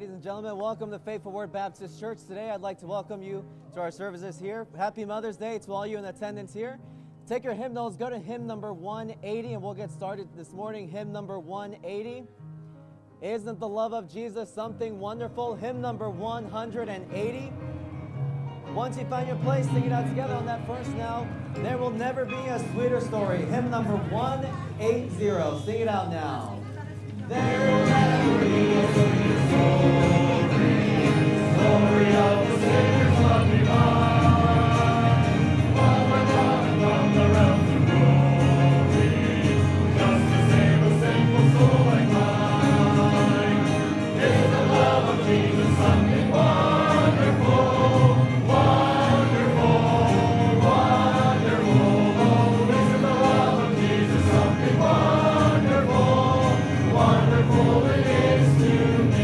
Ladies and gentlemen, welcome to Faithful Word Baptist Church. Today I'd like to welcome you to our services here. Happy Mother's Day to all you in attendance here. Take your hymnals, go to hymn number 180, and we'll get started this morning. Hymn number 180. Isn't the love of Jesus something wonderful? Hymn number 180. Once you find your place, sing it out together on that first now. There will never be a sweeter story. Hymn number 180. Sing it out now. There will never be a sweeter story of the Savior's love divine. One more coming from the realms of glory, just to save a sinful soul like mine. Is the love of Jesus something wonderful, wonderful, wonderful? Oh, isn't the love of Jesus something wonderful, wonderful it is to me.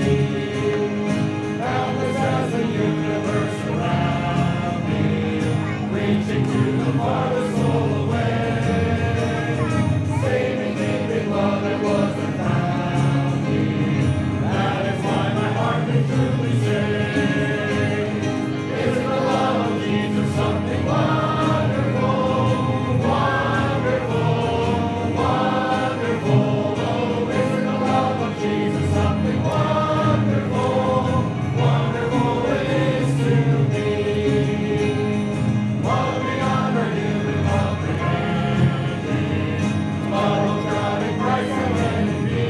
Boundless as the universe around me, reaching to the farthest soul away. Saving, keeping love that wasn't found me. That is why my heart can truly say, isn't the love of Jesus something wonderful, wonderful, wonderful? Oh, isn't the love of Jesus something wonderful, wonderful it is to me. Love beyond our human comprehending, love of God in Christ and in me.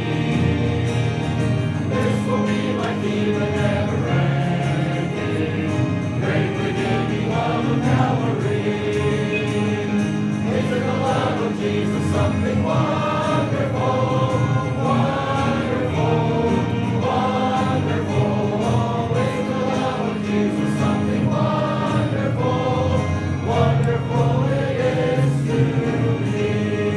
This will be my theme and never ending, great redeeming love of Calvary. Isn't the love of Jesus something wonderful, wonderful, wonderful? Oh, isn't the love of Jesus something wonderful, wonderful it is to me.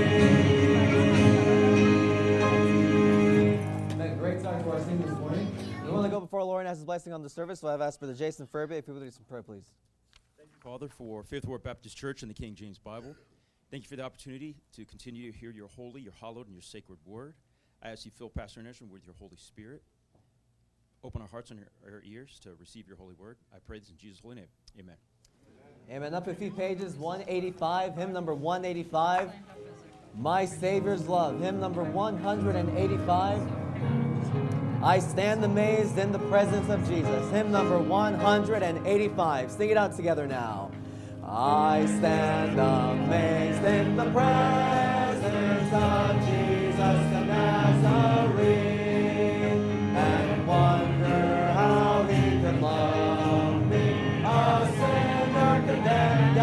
Amen. Great time for our singing this morning. We want to go before Lord and ask His blessing on the service, so I've asked Brother Jason Furby if he would lead some prayer, please. Thank you, Father, for Faithful Word Baptist Church and the King James Bible. Thank you for the opportunity to continue to hear your holy, your hallowed, and your sacred word. I ask you fill Pastor Neshman with your Holy Spirit. Open our hearts and our ears to receive your holy word. I pray this in Jesus' holy name. Amen. Amen. Up a few pages, 185, hymn number 185. My Savior's Love, hymn number 185. I stand amazed in the presence of Jesus, hymn number 185. Sing it out together now. I stand amazed in the presence of Jesus the Nazarene, and wonder how He could love me, a sinner condemned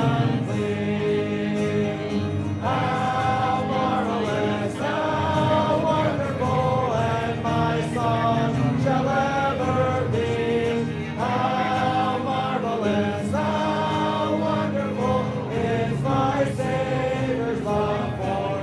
unclean. How marvelous, how wonderful, and my song shall ever be. How marvelous, how wonderful is my Savior's love for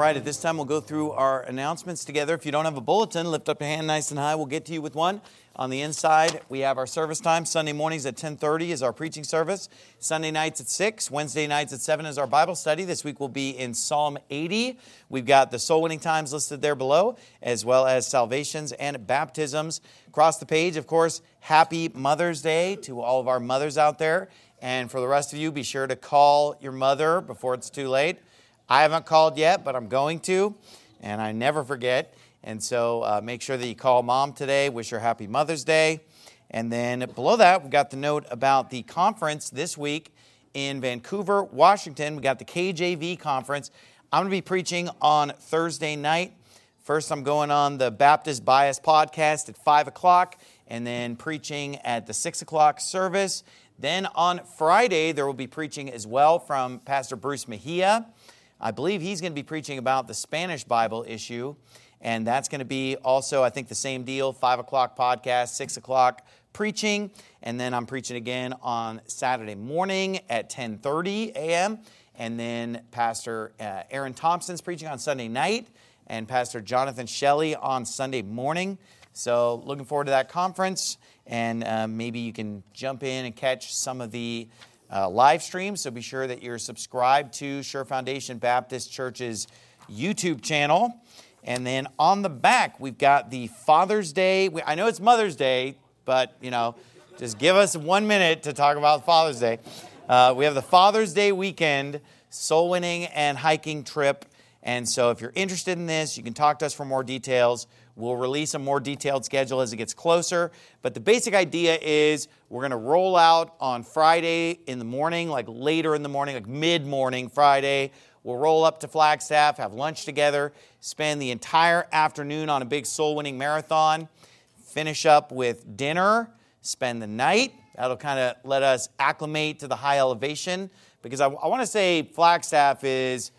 right, at this time we'll go through our announcements together. If you don't have a bulletin, lift up your hand nice and high. We'll get to you with one. On the inside, we have our service time. Sunday mornings at 10:30 is our preaching service. Sunday nights at 6. Wednesday nights at 7 is our Bible study. This week we'll be in Psalm 80. We've got the soul winning times listed there below, as well as salvations and baptisms. Across the page, of course, happy Mother's Day to all of our mothers out there. And for the rest of you, be sure to call your mother before it's too late. I haven't called yet, but I'm going to, and I never forget. And so make sure that you call Mom today. Wish her happy Mother's Day. And then below that, we've got the note about the conference this week in Vancouver, Washington. We got the KJV conference. I'm going to be preaching on Thursday night. First, I'm going on the Baptist Bias podcast at 5 o'clock, and then preaching at the 6 o'clock service. Then on Friday, there will be preaching as well from Pastor Bruce Mejia. I believe he's going to be preaching about the Spanish Bible issue. And that's going to be also, I think, the same deal, 5 o'clock podcast, 6 o'clock preaching. And then I'm preaching again on Saturday morning at 10:30 a.m. And then Pastor Aaron Thompson's preaching on Sunday night. And Pastor Jonathan Shelley on Sunday morning. So looking forward to that conference. And maybe you can jump in and catch some of the live streams. So be sure that you're subscribed to Sure Foundation Baptist Church's YouTube channel. And then on the back, we've got the Father's Day. I know it's Mother's Day, but, just give us 1 minute to talk about Father's Day. We have the Father's Day weekend soul winning and hiking trip. And so if you're interested in this, you can talk to us for more details. We'll release a more detailed schedule as it gets closer. But the basic idea is we're going to roll out on Friday in the morning, like later in the morning, like mid-morning Friday. We'll roll up to Flagstaff, have lunch together, spend the entire afternoon on a big soul-winning marathon, finish up with dinner, spend the night. That'll kind of let us acclimate to the high elevation, because I want to say Flagstaff is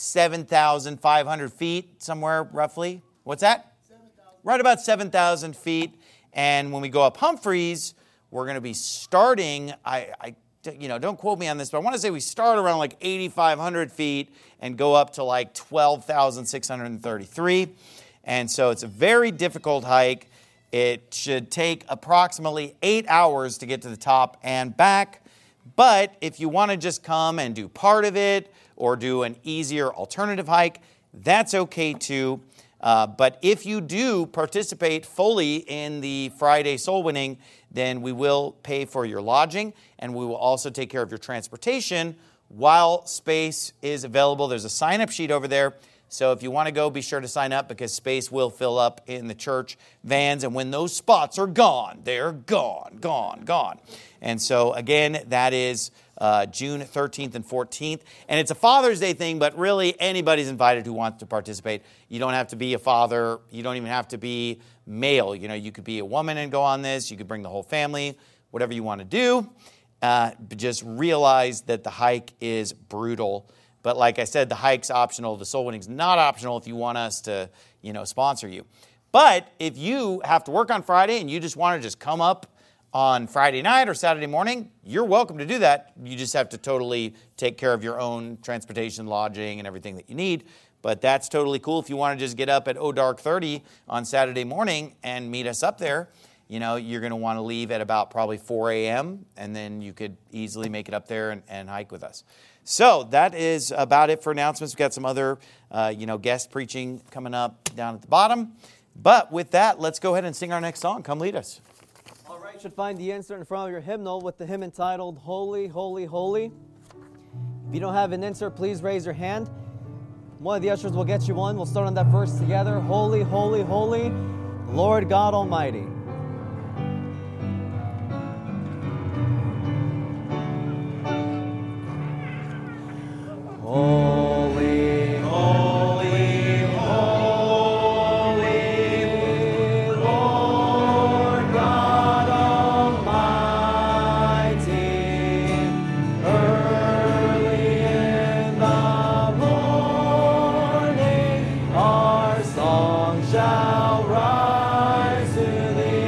7,500 feet, somewhere roughly. What's that? 7,000. Right about 7,000 feet. And when we go up Humphreys, we're going to be starting, don't quote me on this, but I want to say we start around like 8,500 feet and go up to like 12,633. And so it's a very difficult hike. It should take approximately 8 hours to get to the top and back. But if you want to just come and do part of it or do an easier alternative hike, that's okay too. But if you do participate fully in the Friday soul winning, then we will pay for your lodging, and we will also take care of your transportation while space is available. There's a sign-up sheet over there. So if you want to go, be sure to sign up, because space will fill up in the church vans. And when those spots are gone, they're gone. And so, again, that is June 13th and 14th. And it's a Father's Day thing, but really anybody's invited who wants to participate. You don't have to be a father. You don't even have to be male. You could be a woman and go on this. You could bring the whole family, whatever you want to do. But just realize that the hike is brutal. But like I said, the hike's optional. The soul winning's not optional if you want us to, sponsor you. But if you have to work on Friday and you just want to just come up on Friday night or Saturday morning, you're welcome to do that. You just have to totally take care of your own transportation, lodging, and everything that you need. But that's totally cool. If you want to just get up at dark 30 on Saturday morning and meet us up there, you're going to want to leave at about probably 4 a.m., and then you could easily make it up there and hike with us. So that is about it for announcements. We've got some other, guest preaching coming up down at the bottom. But with that, let's go ahead and sing our next song. Come lead us. All right, you should find the insert in front of your hymnal with the hymn entitled Holy, Holy, Holy. If you don't have an insert, please raise your hand. One of the ushers will get you one. We'll start on that verse together. Holy, holy, holy, Lord God Almighty. Holy, holy, holy, Lord God Almighty. Early in the morning, our song shall rise to Thee.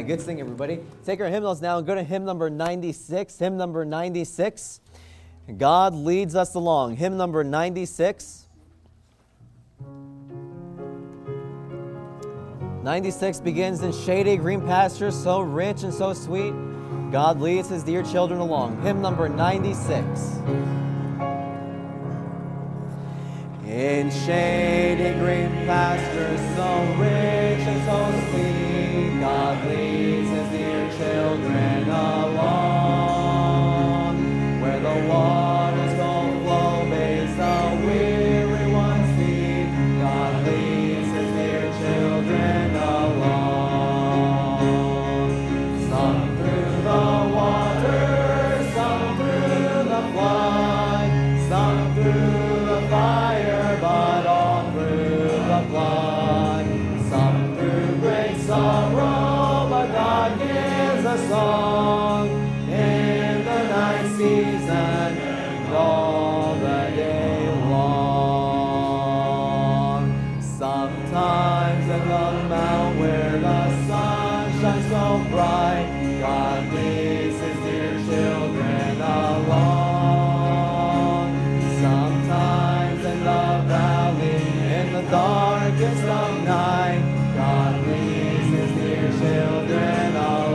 Good singing, everybody. Take our hymnals now and go to hymn number 96. Hymn number 96. God leads us along. Hymn number 96. 96 begins in shady green pastures, so rich and so sweet. God leads his dear children along. Hymn number 96. In shady green pastures, so rich and so sweet, God leads his dear children along. Where the waters don't flow, bathes the weary one's feet, God leads his dear children along. Some through the water, some through the flood, some through the fire, but all through the blood. Some through great sorrow, but God gives a song in the night season and all the day long. Sometimes in the mount where the sun shines so bright, God leads his dear children along. Sometimes in the valley, in the darkest of night, God leads his dear children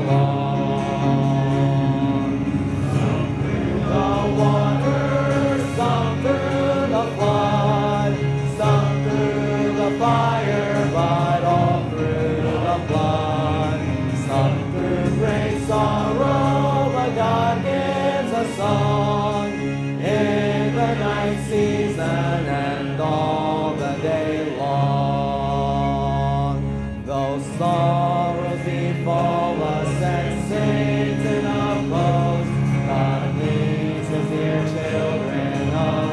along. Some through the water, some through the flood, some through the fire, but all through the blood. Some through great sorrow, but God gives a song in the night season and all the day long. Though sorrows befall us and Satan oppose, God leads his dear children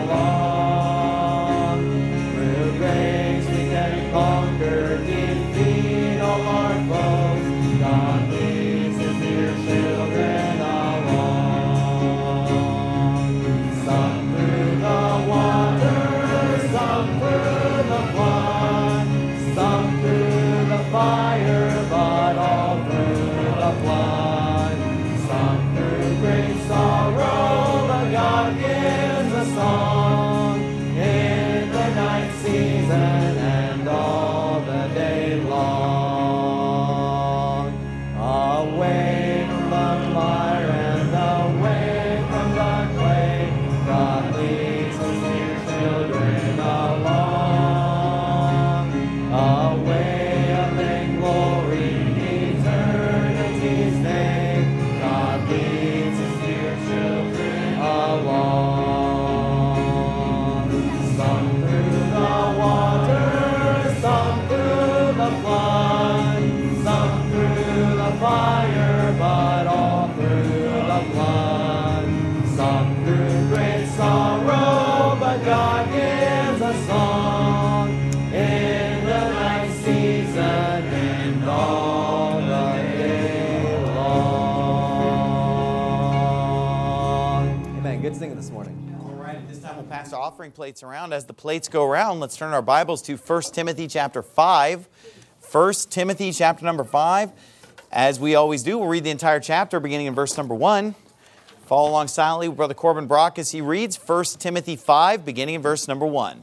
along. Through grace we can conquer, defeat all our foes. God leads his dear children along. Some through the water, some through the flood, some through the fire, but all through the blood. Some through great sorrow, but God gives a song in the night season and all the day long. Away from the fire and away from the clay, God leads his dear children along. Away up in glory, eternity's day, God leads his dear children along. Some through the water, some through the flood, some through the fire, but all through the blood. Some through great sorrow, but God gives a song in the night season and all the day long. Amen. Good singing this morning. All right, at this time we'll pass our offering plates around. As the plates go around, let's turn our Bibles to 1 Timothy chapter 5. 1 Timothy chapter number 5. As we always do, we'll read the entire chapter beginning in verse number 1. Follow along silently with Brother Corbin Brock as he reads 1 Timothy 5, beginning in verse number 1.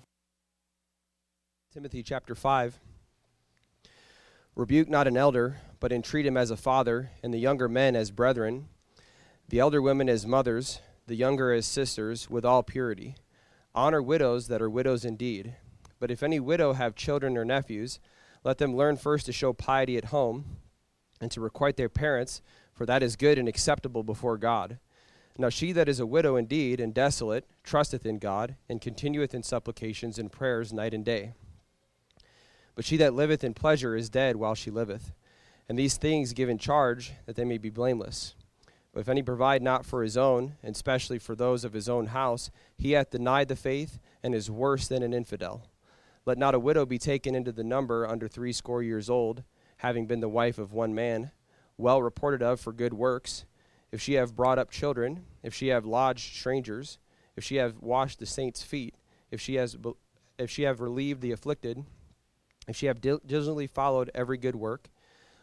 Timothy chapter 5. Rebuke not an elder, but entreat him as a father, and the younger men as brethren, the elder women as mothers, the younger as sisters, with all purity. Honor widows that are widows indeed. But if any widow have children or nephews, let them learn first to show piety at home, and to requite their parents, for that is good and acceptable before God. Now she that is a widow indeed, and desolate, trusteth in God, and continueth in supplications and prayers night and day. But she that liveth in pleasure is dead while she liveth. And these things give in charge, that they may be blameless. But if any provide not for his own, and especially for those of his own house, he hath denied the faith, and is worse than an infidel. Let not a widow be taken into the number under 80 years old, having been the wife of one man, well reported of for good works, if she have brought up children, if she have lodged strangers, if she have washed the saints' feet, if she have relieved the afflicted, if she have diligently followed every good work,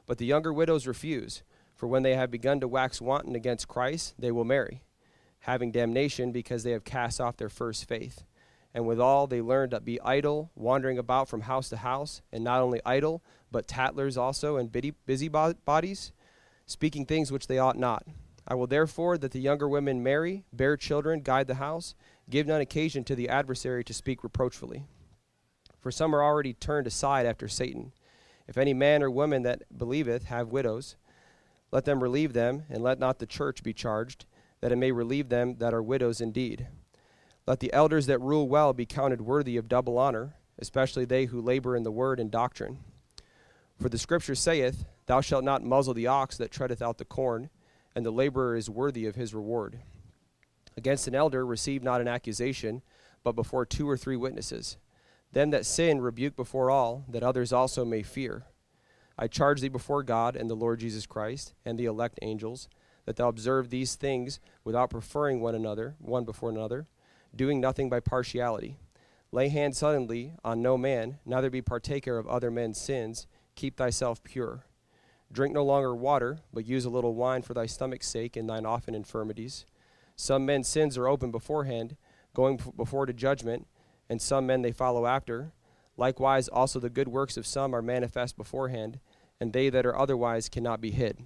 But the younger widows refuse, for when they have begun to wax wanton against Christ, they will marry, having damnation because they have cast off their first faith. And withal they learn to be idle, wandering about from house to house, and not only idle, but tattlers also, and busybodies, speaking things which they ought not. I will therefore that the younger women marry, bear children, guide the house, give none occasion to the adversary to speak reproachfully. For some are already turned aside after Satan. If any man or woman that believeth have widows, let them relieve them, and let not the church be charged, that it may relieve them that are widows indeed. Let the elders that rule well be counted worthy of double honor, especially they who labor in the word and doctrine. For the Scripture saith, Thou shalt not muzzle the ox that treadeth out the corn, and the laborer is worthy of his reward. Against an elder receive not an accusation, but before 2 or 3 witnesses. Them that sin rebuke before all, that others also may fear. I charge thee before God and the Lord Jesus Christ and the elect angels, that thou observe these things without preferring one before another, doing nothing by partiality. Lay hands suddenly on no man, neither be partaker of other men's sins. Keep thyself pure. Drink no longer water, but use a little wine for thy stomach's sake in thine often infirmities. Some men's sins are open beforehand, going before to judgment, and some men they follow after. Likewise also the good works of some are manifest beforehand, and they that are otherwise cannot be hid.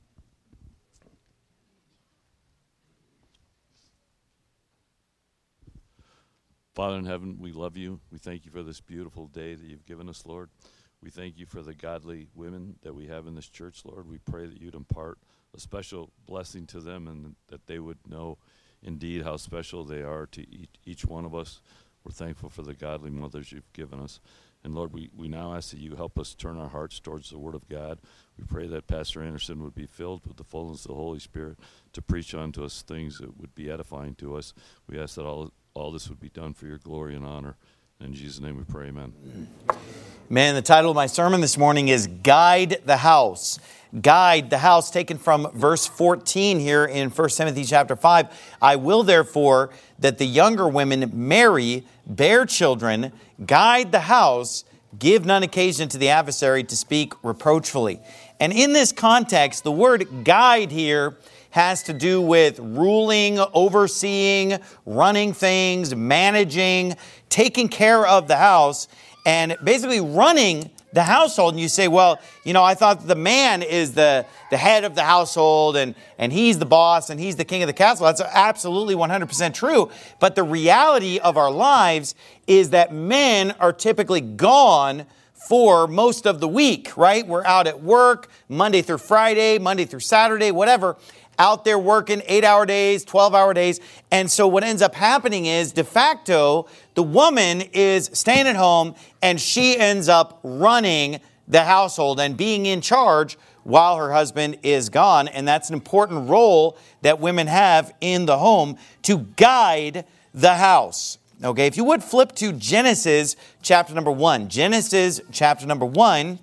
Father in heaven, we love you. We thank you for this beautiful day that you've given us, Lord. We thank you for the godly women that we have in this church, Lord. We pray that you'd impart a special blessing to them and that they would know indeed how special they are to each one of us. We're thankful for the godly mothers you've given us. And Lord, we now ask that you help us turn our hearts towards the Word of God. We pray that Pastor Anderson would be filled with the fullness of the Holy Spirit to preach unto us things that would be edifying to us. We ask that all this would be done for your glory and honor. In Jesus' name we pray, amen. Man, the title of my sermon this morning is Guide the House. Guide the house, taken from verse 14 here in 1 Timothy chapter 5. I will therefore that the younger women marry, bear children, guide the house, give none occasion to the adversary to speak reproachfully. And in this context, the word guide here has to do with ruling, overseeing, running things, managing, taking care of the house, and basically running the household. And you say, well, I thought the man is the head of the household and he's the boss and he's the king of the castle. That's absolutely 100% true. But the reality of our lives is that men are typically gone for most of the week, right? We're out at work Monday through Friday, Monday through Saturday, whatever. Out there working 8-hour days, 12-hour days. And so what ends up happening is, de facto, the woman is staying at home and she ends up running the household and being in charge while her husband is gone. And that's an important role that women have in the home to guide the house. Okay, if you would flip to Genesis chapter number 1. Genesis chapter number 1.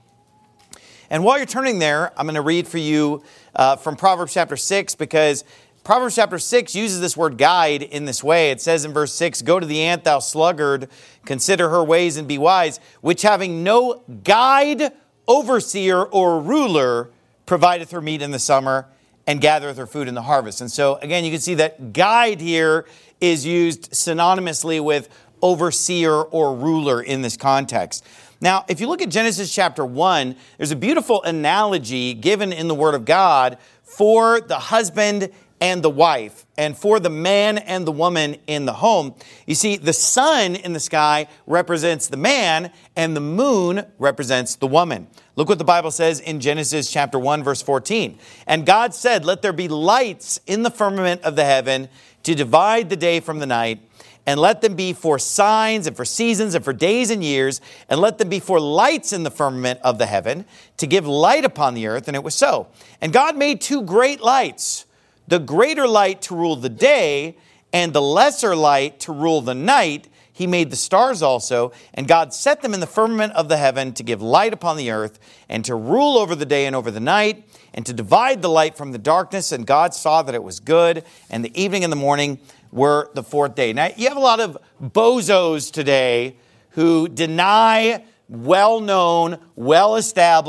And while you're turning there, I'm going to read for you from Proverbs chapter 6, because Proverbs chapter 6 uses this word guide in this way. It says in verse 6, Go to the ant, thou sluggard, consider her ways and be wise, which having no guide, overseer, or ruler, provideth her meat in the summer and gathereth her food in the harvest. And so, again, you can see that guide here is used synonymously with overseer or ruler in this context. Now, if you look at Genesis chapter 1, there's a beautiful analogy given in the Word of God for the husband and the wife, and for the man and the woman in the home. You see, the sun in the sky represents the man, and the moon represents the woman. Look what the Bible says in Genesis chapter 1, verse 14. And God said, Let there be lights in the firmament of the heaven to divide the day from the night, and let them be for signs and for seasons and for days and years, and let them be for lights in the firmament of the heaven to give light upon the earth. And it was so. And God made 2 great lights, the greater light to rule the day and the lesser light to rule the night. He made the stars also, and God set them in the firmament of the heaven to give light upon the earth and to rule over the day and over the night and to divide the light from the darkness. And God saw that it was good, and the evening and the morning were the 4th day. Now, you have a lot of bozos today who deny well-known, well-established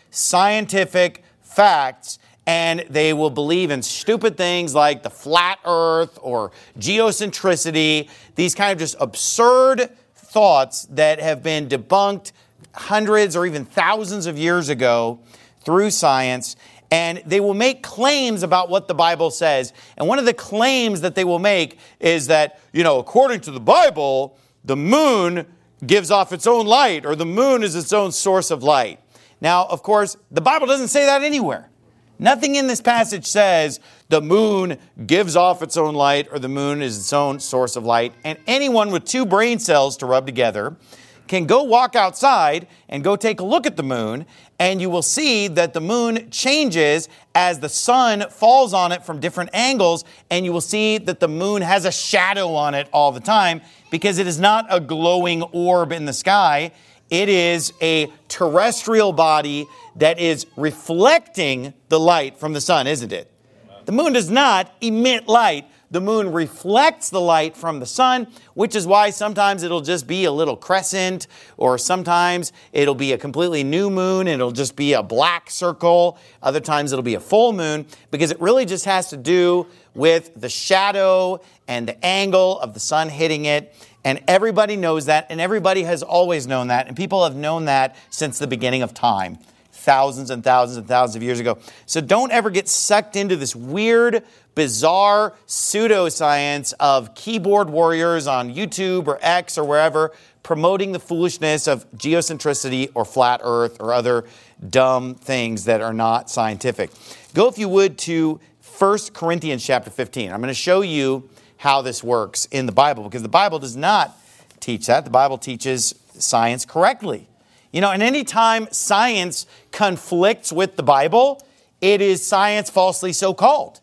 scientific facts, and they will believe in stupid things like the flat earth or geocentricity, these kind of just absurd thoughts that have been debunked hundreds or even thousands of years ago through science. And they will make claims about what the Bible says. And one of the claims that they will make is that, according to the Bible, the moon gives off its own light, or the moon is its own source of light. Now, of course, the Bible doesn't say that anywhere. Nothing in this passage says the moon gives off its own light or the moon is its own source of light. And anyone with two brain cells to rub together can go walk outside and go take a look at the moon, and you will see that the moon changes as the sun falls on it from different angles, and you will see that the moon has a shadow on it all the time because it is not a glowing orb in the sky. It is a terrestrial body that is reflecting the light from the sun, isn't it? The moon does not emit light. The moon reflects the light from the sun, which is why sometimes it'll just be a little crescent, or sometimes it'll be a completely new moon and it'll just be a black circle. Other times it'll be a full moon, because it really just has to do with the shadow and the angle of the sun hitting it. And everybody knows that, and everybody has always known that, and people have known that since the beginning of time, thousands and thousands and thousands of years ago. So don't ever get sucked into this weird, bizarre pseudoscience of keyboard warriors on YouTube or X or wherever promoting the foolishness of geocentricity or flat earth or other dumb things that are not scientific. Go, if you would, to 1 Corinthians chapter 15. I'm going to show you how this works in the Bible, because the Bible does not teach that. The Bible teaches science correctly. And any time science conflicts with the Bible, it is science falsely so called.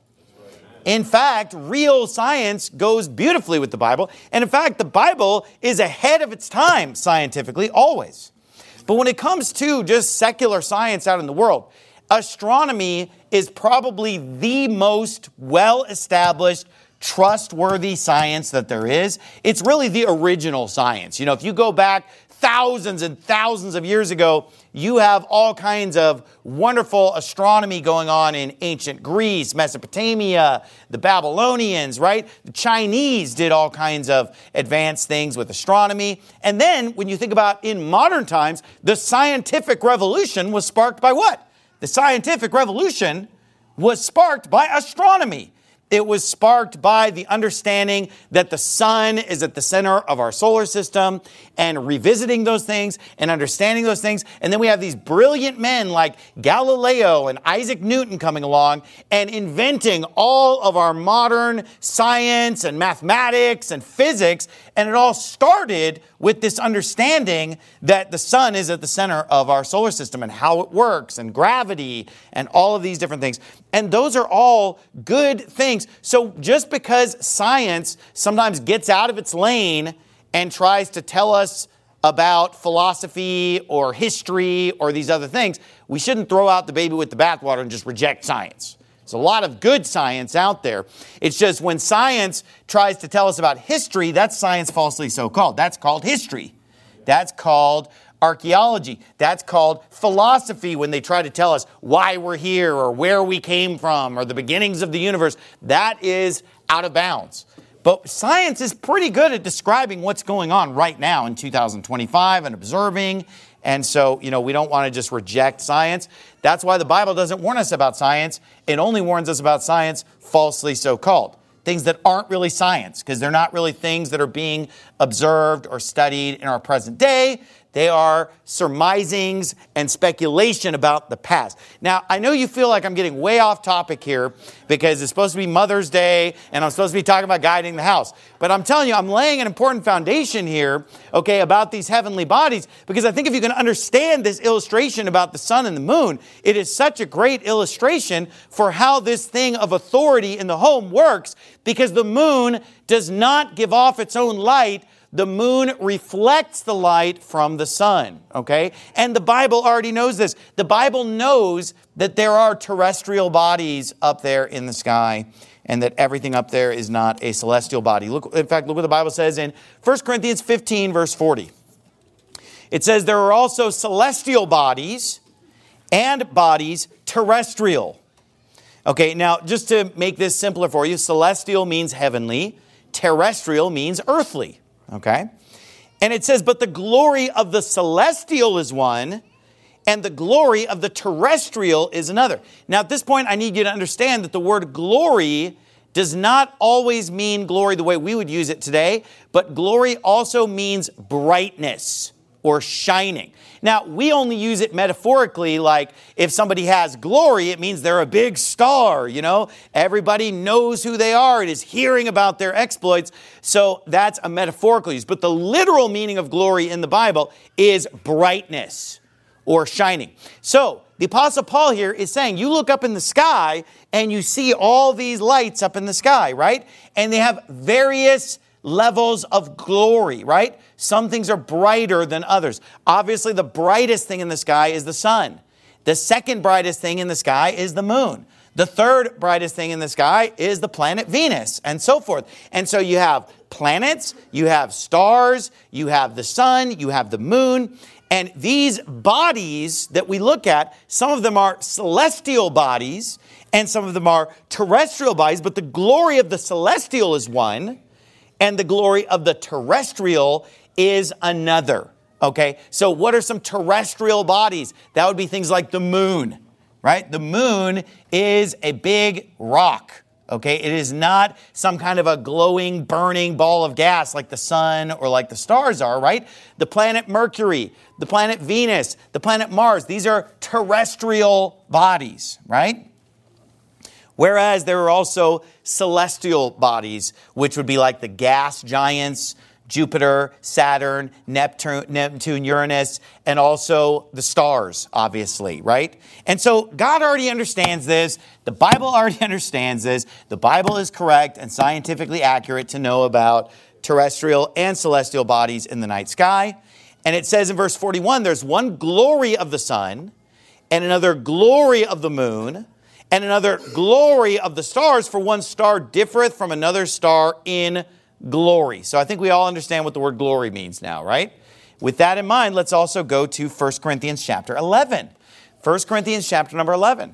In fact, real science goes beautifully with the Bible. And in fact, the Bible is ahead of its time scientifically, always. But when it comes to just secular science out in the world, astronomy is probably the most well-established, trustworthy science that there is. It's really the original science. If you go back thousands and thousands of years ago, you have all kinds of wonderful astronomy going on in ancient Greece, Mesopotamia, the Babylonians, right? The Chinese did all kinds of advanced things with astronomy. And then when you think about in modern times, the scientific revolution was sparked by what? The scientific revolution was sparked by astronomy. It was sparked by the understanding that the sun is at the center of our solar system, and revisiting those things and understanding those things. And then we have these brilliant men like Galileo and Isaac Newton coming along and inventing all of our modern science and mathematics and physics. And it all started with this understanding that the sun is at the center of our solar system and how it works, and gravity and all of these different things. And those are all good things. So just because science sometimes gets out of its lane and tries to tell us about philosophy or history or these other things, we shouldn't throw out the baby with the bathwater and just reject science. There's a lot of good science out there. It's just when science tries to tell us about history, that's science falsely so called. That's called history. That's called archaeology. That's called philosophy, when they try to tell us why we're here or where we came from or the beginnings of the universe. That is out of bounds. But science is pretty good at describing what's going on right now in 2025 and observing. And so, we don't want to just reject science. That's why the Bible doesn't warn us about science. It only warns us about science falsely so called. Things that aren't really science, because they're not really things that are being observed or studied in our present day. They are surmisings and speculation about the past. Now, I know you feel like I'm getting way off topic here because it's supposed to be Mother's Day and I'm supposed to be talking about guiding the house. But I'm telling you, I'm laying an important foundation here, okay, about these heavenly bodies, because I think if you can understand this illustration about the sun and the moon, it is such a great illustration for how this thing of authority in the home works, because the moon does not give off its own light. The moon reflects the light from the sun, okay? And the Bible already knows this. The Bible knows that there are terrestrial bodies up there in the sky, and that everything up there is not a celestial body. In fact, look what the Bible says in 1 Corinthians 15, verse 40. It says, there are also celestial bodies and bodies terrestrial. Okay, now just to make this simpler for you, celestial means heavenly, terrestrial means earthly. Okay? And it says, but the glory of the celestial is one, and the glory of the terrestrial is another. Now at this point, I need you to understand that the word glory does not always mean glory the way we would use it today, but glory also means brightness or shining. Now, we only use it metaphorically, like if somebody has glory, it means they're a big star, you know? Everybody knows who they are and is hearing about their exploits. So that's a metaphorical use. But the literal meaning of glory in the Bible is brightness or shining. So the Apostle Paul here is saying, you look up in the sky and you see all these lights up in the sky, right? And they have various levels of glory, right? Some things are brighter than others. Obviously, the brightest thing in the sky is the sun. The second brightest thing in the sky is the moon. The third brightest thing in the sky is the planet Venus, and so forth. And so you have planets, you have stars, you have the sun, you have the moon. And these bodies that we look at, some of them are celestial bodies, and some of them are terrestrial bodies, but the glory of the celestial is one, and the glory of the terrestrial is another. Okay, so what are some terrestrial bodies? That would be things like the moon, right? The moon is a big rock. Okay, it is not some kind of a glowing, burning ball of gas like the sun or like the stars are, right? The planet Mercury, the planet Venus, the planet Mars, these are terrestrial bodies, right? Whereas there are also celestial bodies, which would be like the gas giants, Jupiter, Saturn, Neptune, Uranus, and also the stars, obviously, right? And so God already understands this. The Bible already understands this. The Bible is correct and scientifically accurate to know about terrestrial and celestial bodies in the night sky. And it says in verse 41, there's one glory of the sun, and another glory of the moon, and another glory of the stars, for one star differeth from another star in glory. So I think we all understand what the word glory means now, right? With that in mind, let's also go to 1 Corinthians chapter 11. 1 Corinthians chapter number 11.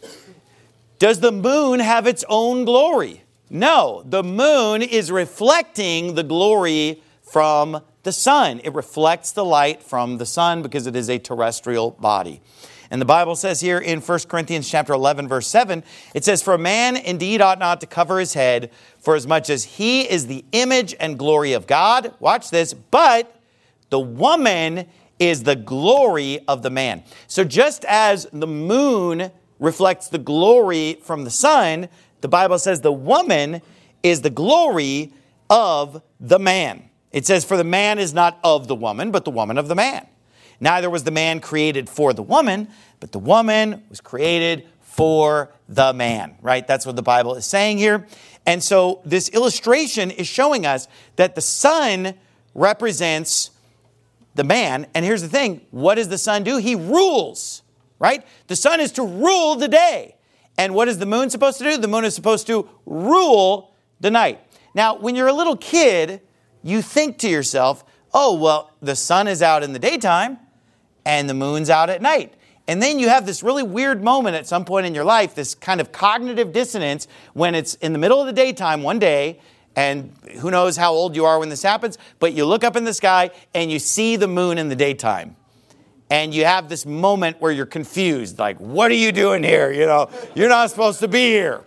Does the moon have its own glory? No, the moon is reflecting the glory from the sun. It reflects the light from the sun because it is a terrestrial body. And the Bible says here in 1 Corinthians chapter 11, verse 7, it says, for a man indeed ought not to cover his head, for as much as he is the image and glory of God. Watch this. But the woman is the glory of the man. So just as the moon reflects the glory from the sun, the Bible says the woman is the glory of the man. It says, for the man is not of the woman, but the woman of the man. Neither was the man created for the woman, but the woman was created for the man, right? That's what the Bible is saying here. And so this illustration is showing us that the sun represents the man. And here's the thing. What does the sun do? He rules, right? The sun is to rule the day. And what is the moon supposed to do? The moon is supposed to rule the night. Now, when you're a little kid, you think to yourself, oh, well, the sun is out in the daytime and the moon's out at night. And then you have this really weird moment at some point in your life, this kind of cognitive dissonance when it's in the middle of the daytime one day, and who knows how old you are when this happens, but you look up in the sky and you see the moon in the daytime. And you have this moment where you're confused, like, what are you doing here? You know, you're not supposed to be here.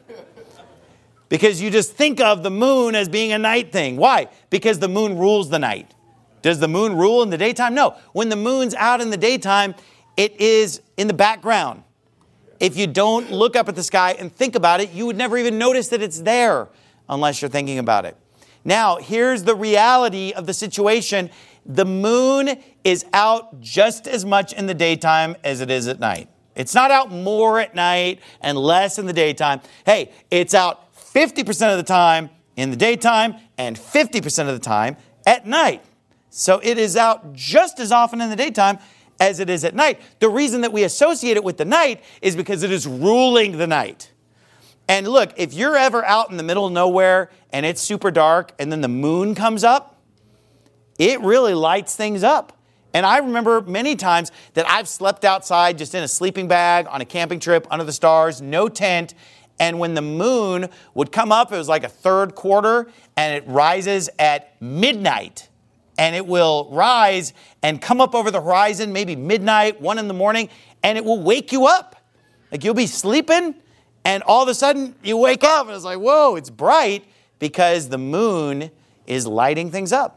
Because you just think of the moon as being a night thing. Why? Because the moon rules the night. Does the moon rule in the daytime? No. When the moon's out in the daytime, it is in the background. If you don't look up at the sky and think about it, you would never even notice that it's there unless you're thinking about it. Now, here's the reality of the situation. The moon is out just as much in the daytime as it is at night. It's not out more at night and less in the daytime. Hey, it's out 50% of the time in the daytime and 50% of the time at night. So it is out just as often in the daytime as it is at night. The reason that we associate it with the night is because it is ruling the night. And look, if you're ever out in the middle of nowhere and it's super dark and then the moon comes up, it really lights things up. And I remember many times that I've slept outside just in a sleeping bag on a camping trip under the stars, no tent. And when the moon would come up, it was like a third quarter, and it rises at midnight. And it will rise and come up over the horizon, maybe midnight, 1 in the morning, and it will wake you up. Like you'll be sleeping, and all of a sudden you wake up, and it's like, whoa, it's bright because the moon is lighting things up.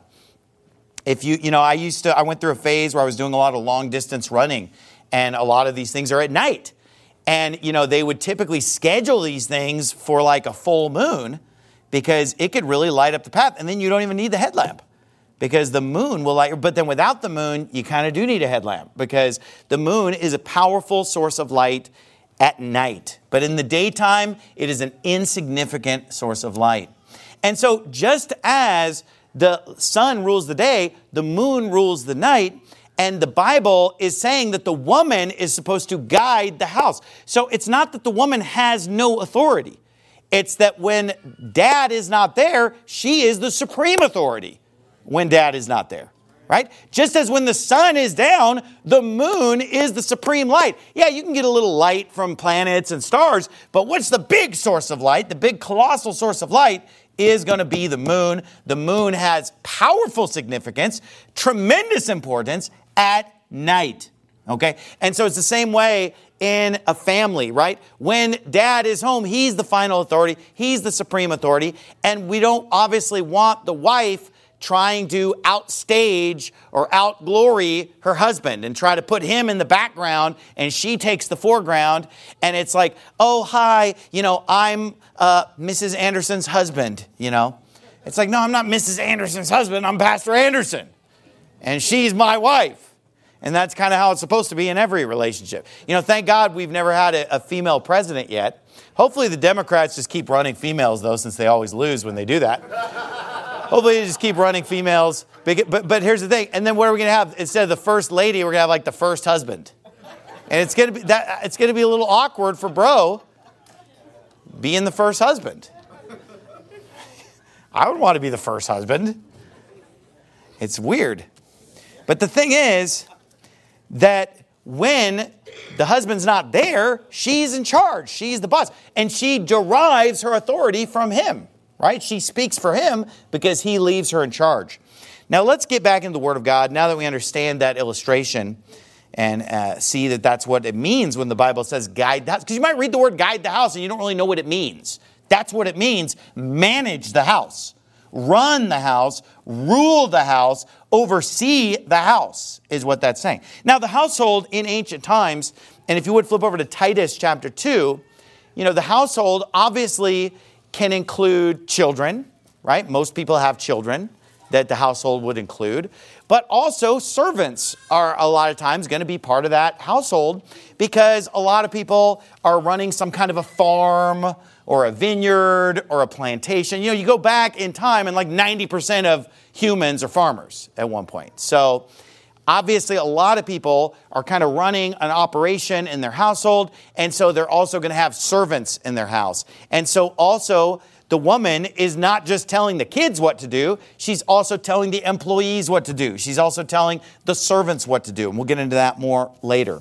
If I went through a phase where I was doing a lot of long distance running, and a lot of these things are at night. And, they would typically schedule these things for like a full moon because it could really light up the path. And then you don't even need the headlamp because the moon will light. But then without the moon, you kind of do need a headlamp because the moon is a powerful source of light at night. But in the daytime, it is an insignificant source of light. And so just as the sun rules the day, the moon rules the night, and the Bible is saying that the woman is supposed to guide the house. So it's not that the woman has no authority. It's that when dad is not there, she is the supreme authority when dad is not there, right? Just as when the sun is down, the moon is the supreme light. Yeah, you can get a little light from planets and stars, but what's the big source of light? The big colossal source of light is going to be the moon. The moon has powerful significance, tremendous importance at night, okay? And so it's the same way in a family, right? When dad is home, he's the final authority. He's the supreme authority. And we don't obviously want the wife trying to outstage or outglory her husband and try to put him in the background and she takes the foreground. And it's like, oh, hi, I'm Mrs. Anderson's husband, It's like, no, I'm not Mrs. Anderson's husband. I'm Pastor Anderson. And she's my wife. And that's kind of how it's supposed to be in every relationship. Thank God we've never had a female president yet. Hopefully the Democrats just keep running females, though, since they always lose when they do that. Hopefully they just keep running females. But here's the thing. And then what are we going to have? Instead of the first lady, we're going to have like the first husband. And it's going to be a little awkward for bro being the first husband. I would want to be the first husband. It's weird. But the thing is that when the husband's not there, she's in charge. She's the boss. And she derives her authority from him, right? She speaks for him because he leaves her in charge. Now let's get back into the Word of God now that we understand that illustration and see that that's what it means when the Bible says guide the house. Because you might read the word guide the house and you don't really know what it means. That's what it means. Manage the house. Run the house. Rule the house. Oversee the house is what that's saying. Now the household in ancient times, and if you would flip over to Titus chapter 2, the household obviously can include children, right? Most people have children that the household would include. But also servants are a lot of times going to be part of that household because a lot of people are running some kind of a farm or a vineyard or a plantation. You go back in time and like 90% of humans are farmers at one point. So obviously a lot of people are kind of running an operation in their household. And so they're also going to have servants in their house. And so also the woman is not just telling the kids what to do. She's also telling the employees what to do. She's also telling the servants what to do. And we'll get into that more later.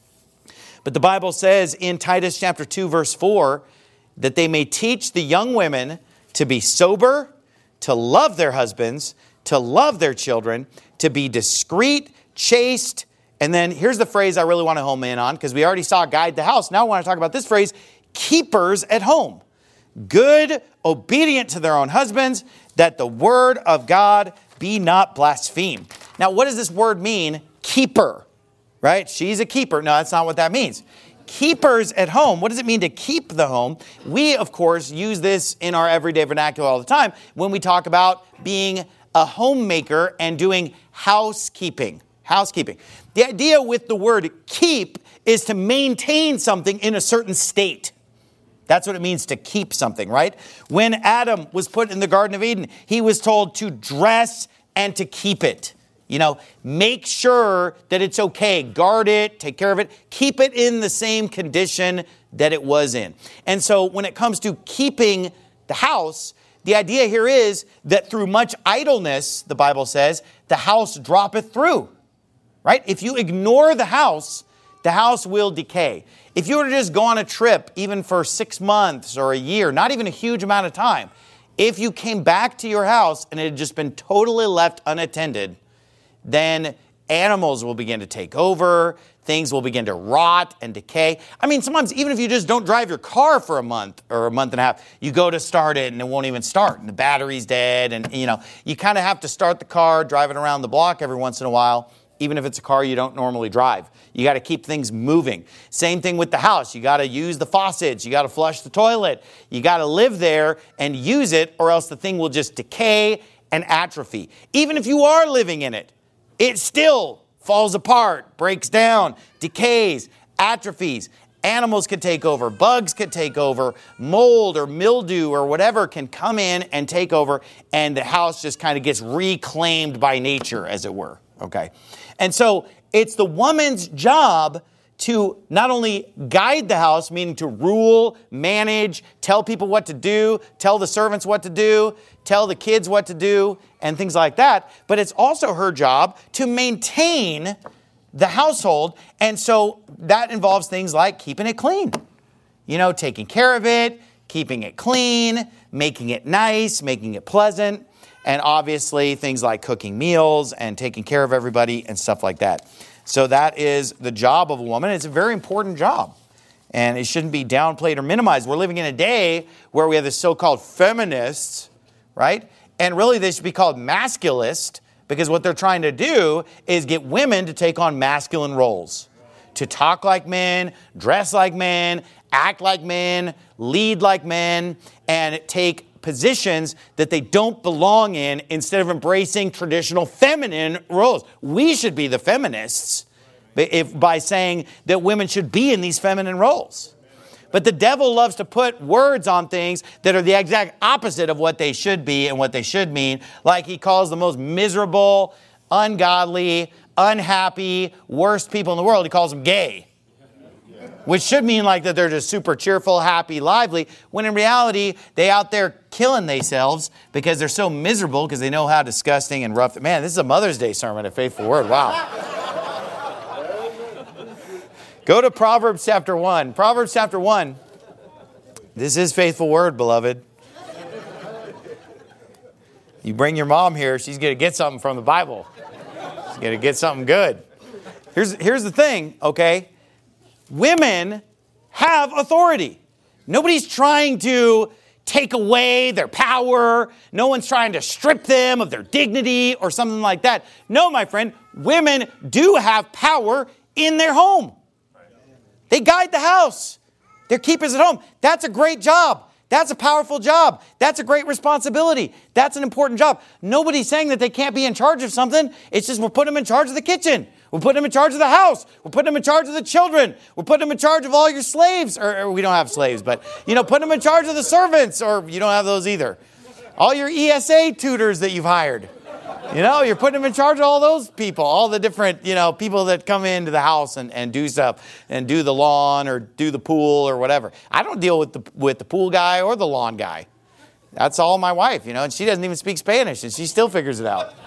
But the Bible says in Titus chapter 2, verse 4, that they may teach the young women to be sober, to love their husbands, to love their children, to be discreet, chaste. And then here's the phrase I really want to home in on because we already saw guide the house. Now I want to talk about this phrase, keepers at home. Good, obedient to their own husbands, that the word of God be not blasphemed. Now, what does this word mean? Keeper, right? She's a keeper. No, that's not what that means. Keepers at home. What does it mean to keep the home? We, of course, use this in our everyday vernacular all the time when we talk about being a homemaker and doing housekeeping. Housekeeping. The idea with the word keep is to maintain something in a certain state. That's what it means to keep something, right? When Adam was put in the Garden of Eden, he was told to dress and to keep it. Make sure that it's okay. Guard it, take care of it, keep it in the same condition that it was in. And so when it comes to keeping the house, the idea here is that through much idleness, the Bible says, the house droppeth through. right? If you ignore the house will decay. If you were to just go on a trip, even for 6 months or a year, not even a huge amount of time, if you came back to your house and it had just been totally left unattended, then animals will begin to take over, things will begin to rot and decay. I mean, sometimes even if you just don't drive your car for a month or a month and a half, you go to start it and it won't even start and the battery's dead, and you kind of have to start the car, drive it around the block every once in a while, even if it's a car you don't normally drive. You got to keep things moving. Same thing with the house. You got to use the faucets. You got to flush the toilet. You got to live there and use it, or else the thing will just decay and atrophy. Even if you are living in it, it still falls apart, breaks down, decays, atrophies. Animals could take over. Bugs could take over. Mold or mildew or whatever can come in and take over, and the house just kind of gets reclaimed by nature, as it were. Okay? And so it's the woman's job to not only guide the house, meaning to rule, manage, tell people what to do, tell the servants what to do, tell the kids what to do, and things like that, but it's also her job to maintain the household. And so that involves things like keeping it clean, taking care of it, keeping it clean, making it nice, making it pleasant, and obviously things like cooking meals and taking care of everybody and stuff like that. So that is the job of a woman. It's a very important job, and it shouldn't be downplayed or minimized. We're living in a day where we have the so-called feminists, right? And really they should be called masculist, because what they're trying to do is get women to take on masculine roles, to talk like men, dress like men, act like men, lead like men, and take positions that they don't belong in instead of embracing traditional feminine roles. We should be the feminists by saying that women should be in these feminine roles. But the devil loves to put words on things that are the exact opposite of what they should be and what they should mean. Like he calls the most miserable, ungodly, unhappy, worst people in the world, he calls them gay. Which should mean like that they're just super cheerful, happy, lively, when in reality, they out there killing themselves because they're so miserable because they know how disgusting and rough. Man, this is a Mother's Day sermon at Faithful Word. Wow. Go to Proverbs chapter 1. Proverbs chapter 1. This is Faithful Word, beloved. You bring your mom here, she's going to get something from the Bible. She's going to get something good. Here's the thing, okay? Women have authority. Nobody's trying to take away their power. No one's trying to strip them of their dignity or something like that. No, my friend, women do have power in their home. They guide the house. They're keepers at home. That's a great job. That's a powerful job. That's a great responsibility. That's an important job. Nobody's saying that they can't be in charge of something. It's just we're putting them in charge of the kitchen. We're putting them in charge of the house. We're putting them in charge of the children. We're putting them in charge of all your slaves. Or we don't have slaves, but, putting them in charge of the servants. Or you don't have those either. All your ESA tutors that you've hired. You're putting them in charge of all those people. All the different, people that come into the house and do stuff. And do the lawn or do the pool or whatever. I don't deal with the pool guy or the lawn guy. That's all my wife, and she doesn't even speak Spanish. And she still figures it out.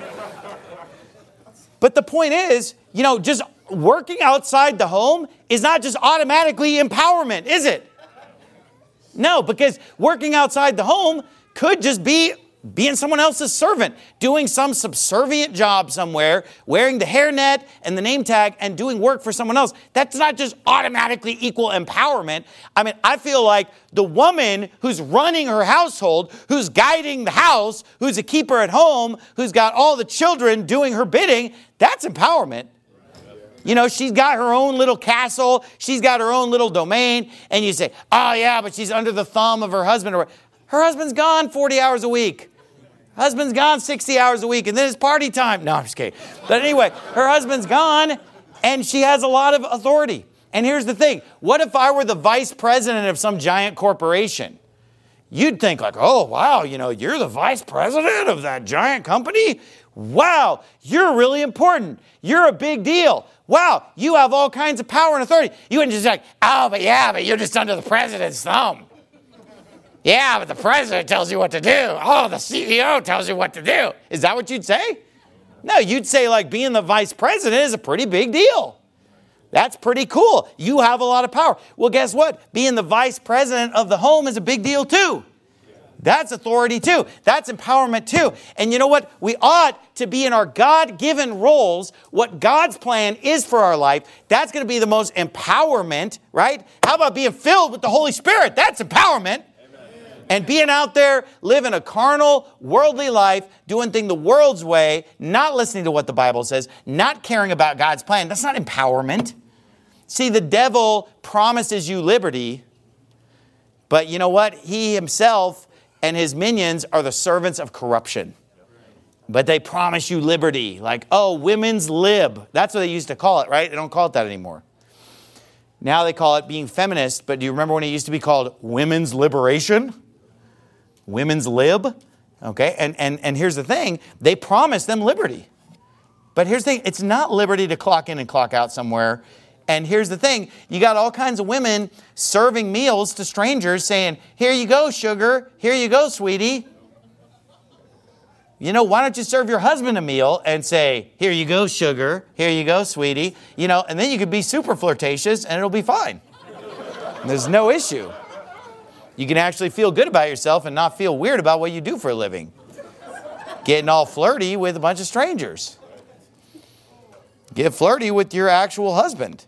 But the point is, just working outside the home is not just automatically empowerment, is it? No, because working outside the home could just be being someone else's servant, doing some subservient job somewhere, wearing the hairnet and the name tag and doing work for someone else. That's not just automatically equal empowerment. I mean, I feel like the woman who's running her household, who's guiding the house, who's a keeper at home, who's got all the children doing her bidding, that's empowerment. She's got her own little castle. She's got her own little domain. And you say, oh, yeah, but she's under the thumb of her husband. Or her husband's gone 40 hours a week. Husband's gone 60 hours a week, and then it's party time. No, I'm just kidding. But anyway, her husband's gone, and she has a lot of authority. And here's the thing. What if I were the vice president of some giant corporation? You'd think like, oh, wow, you're the vice president of that giant company? Wow, you're really important. You're a big deal. Wow, you have all kinds of power and authority. You wouldn't just like, oh, but you're just under the president's thumb. Yeah, but the president tells you what to do. Oh, the CEO tells you what to do. Is that what you'd say? No, you'd say like being the vice president is a pretty big deal. That's pretty cool. You have a lot of power. Well, guess what? Being the vice president of the home is a big deal too. That's authority too. That's empowerment too. And you know what? We ought to be in our God-given roles, what God's plan is for our life. That's going to be the most empowerment, right? How about being filled with the Holy Spirit? That's empowerment. And being out there living a carnal, worldly life, doing things the world's way, not listening to what the Bible says, not caring about God's plan, that's not empowerment. See, the devil promises you liberty, but you know what? He himself and his minions are the servants of corruption. But they promise you liberty, like, oh, women's lib. That's what they used to call it, right? They don't call it that anymore. Now they call it being feminist, but do you remember when it used to be called women's liberation? Women's lib, okay? And here's the thing, they promise them liberty. But here's the thing, it's not liberty to clock in and clock out somewhere. And here's the thing, you got all kinds of women serving meals to strangers saying, here you go, sugar, here you go, sweetie. You know, why don't you serve your husband a meal and say, here you go, sugar, here you go, sweetie. You know, and then you could be super flirtatious and it'll be fine. There's no issue. You can actually feel good about yourself and not feel weird about what you do for a living. Getting all flirty with a bunch of strangers. Get flirty with your actual husband.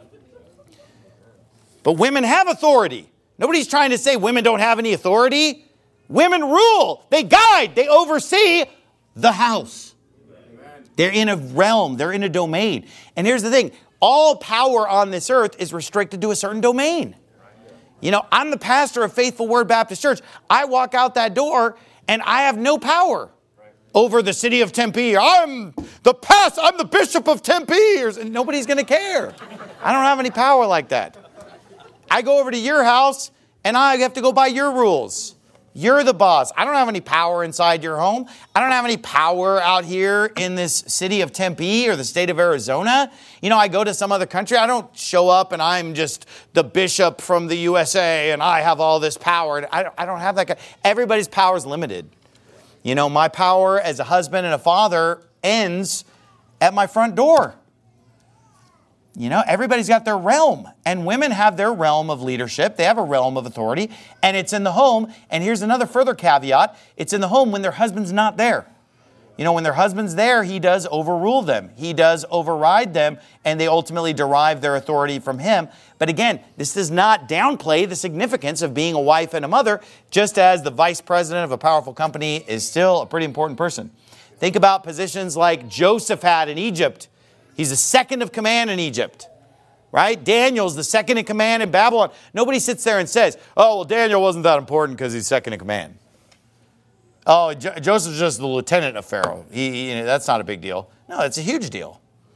But women have authority. Nobody's trying to say women don't have any authority. Women rule. They guide. They oversee the house. They're in a realm. They're in a domain. And here's the thing. All power on this earth is restricted to a certain domain. You know, I'm the pastor of Faithful Word Baptist Church. I walk out that door and I have no power over the city of Tempe. I'm the bishop of Tempe. And nobody's going to care. I don't have any power like that. I go over to your house and I have to go by your rules. You're the boss. I don't have any power inside your home. I don't have any power out here in this city of Tempe or the state of Arizona. You know, I go to some other country. I don't show up and I'm just the bishop from the USA and I have all this power. I don't have that. Everybody's power is limited. You know, my power as a husband and a father ends at my front door. You know, everybody's got their realm, and women have their realm of leadership. They have a realm of authority, and it's in the home. And here's another further caveat. It's in the home when their husband's not there. You know, when their husband's there, he does overrule them. He does override them, and they ultimately derive their authority from him. But again, this does not downplay the significance of being a wife and a mother, just as the vice president of a powerful company is still a pretty important person. Think about positions like Joseph had in Egypt. He's the second of command in Egypt, right? Daniel's the second in command in Babylon. Nobody sits there and says, oh, well, Daniel wasn't that important because he's second in command. Oh, Joseph's just the lieutenant of Pharaoh. That's not a big deal. No, it's a huge deal.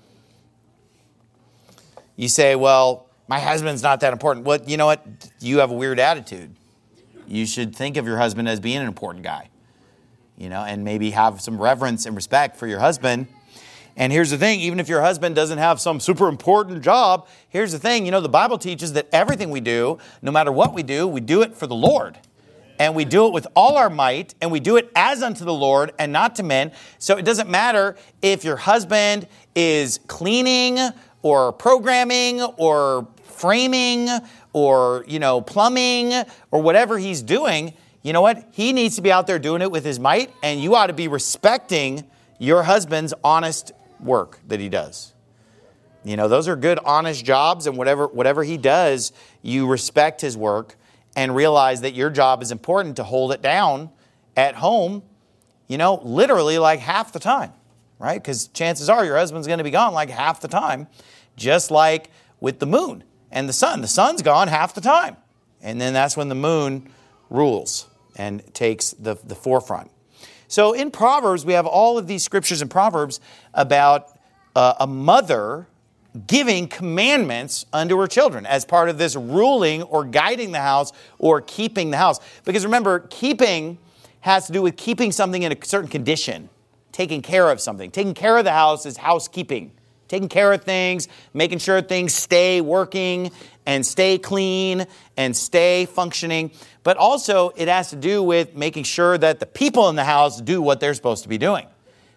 You say, well, my husband's not that important. Well, you know what? You have a weird attitude. You should think of your husband as being an important guy, you know, and maybe have some reverence and respect for your husband. And here's the thing, even if your husband doesn't have some super important job, here's the thing, you know, the Bible teaches that everything we do, no matter what we do it for the Lord. And we do it with all our might, and we do it as unto the Lord and not to men. So it doesn't matter if your husband is cleaning or programming or framing or, you know, plumbing or whatever he's doing. You know what? He needs to be out there doing it with his might, and you ought to be respecting your husband's honest work that he does. You know, those are good, honest jobs, and whatever he does, you respect his work and realize that your job is important to hold it down at home, you know, literally like half the time, right? Because chances are your husband's going to be gone like half the time, just like with the moon and the sun. The sun's gone half the time. And then that's when the moon rules and takes the forefront. So in Proverbs, we have all of these scriptures in Proverbs about a mother giving commandments unto her children as part of this ruling or guiding the house or keeping the house. Because remember, keeping has to do with keeping something in a certain condition, taking care of something. Taking care of the house is housekeeping. Taking care of things, making sure things stay working and stay clean and stay functioning. But also it has to do with making sure that the people in the house do what they're supposed to be doing.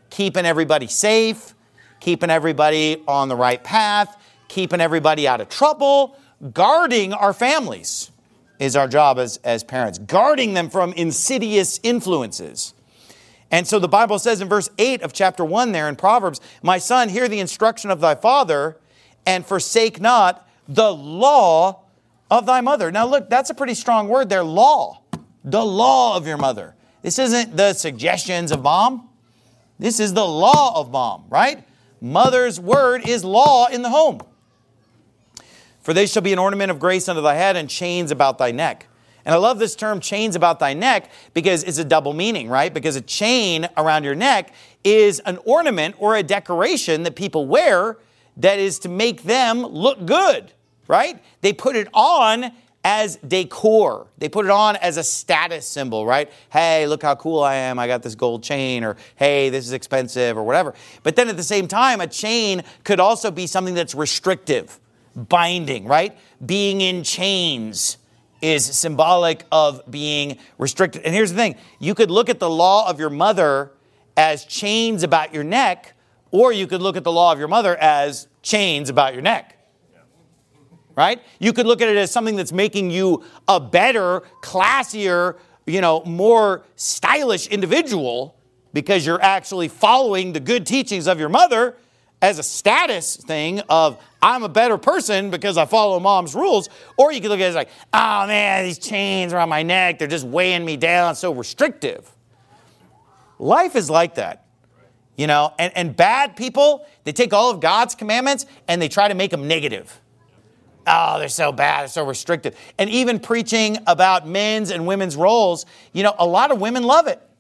keeping everybody safe, keeping everybody on the right path, keeping everybody out of trouble. Guarding our families is our job as parents. Guarding them from insidious influences. And so the Bible says in verse 8 of chapter 1 there in Proverbs, "My son, hear the instruction of thy father, and forsake not the law of thy mother." Now look, that's a pretty strong word there, law. The law of your mother. This isn't the suggestions of mom. This is the law of mom, right? Mother's word is law in the home. "For they shall be an ornament of grace unto thy head, and chains about thy neck." And I love this term, chains about thy neck, because it's a double meaning, right? Because a chain around your neck is an ornament or a decoration that people wear that is to make them look good, right? They put it on as decor. They put it on as a status symbol, right? Hey, look how cool I am. I got this gold chain, or hey, this is expensive, or whatever. But then at the same time, a chain could also be something that's restrictive, binding, right? Being in chains is symbolic of being restricted. And here's the thing. You could look at the law of your mother as chains about your neck, or you could look at the law of your mother as chains about your neck. Right? You could look at it as something that's making you a better, classier, more stylish individual because you're actually following the good teachings of your mother as a status thing of, I'm a better person because I follow mom's rules. Or you could look at it as like, oh man, these chains around my neck, they're just weighing me down, so restrictive. Life is like that. And bad people, they take all of God's commandments and they try to make them negative. Oh, they're so bad, they're so restricted. And even preaching about men's and women's roles, a lot of women love it.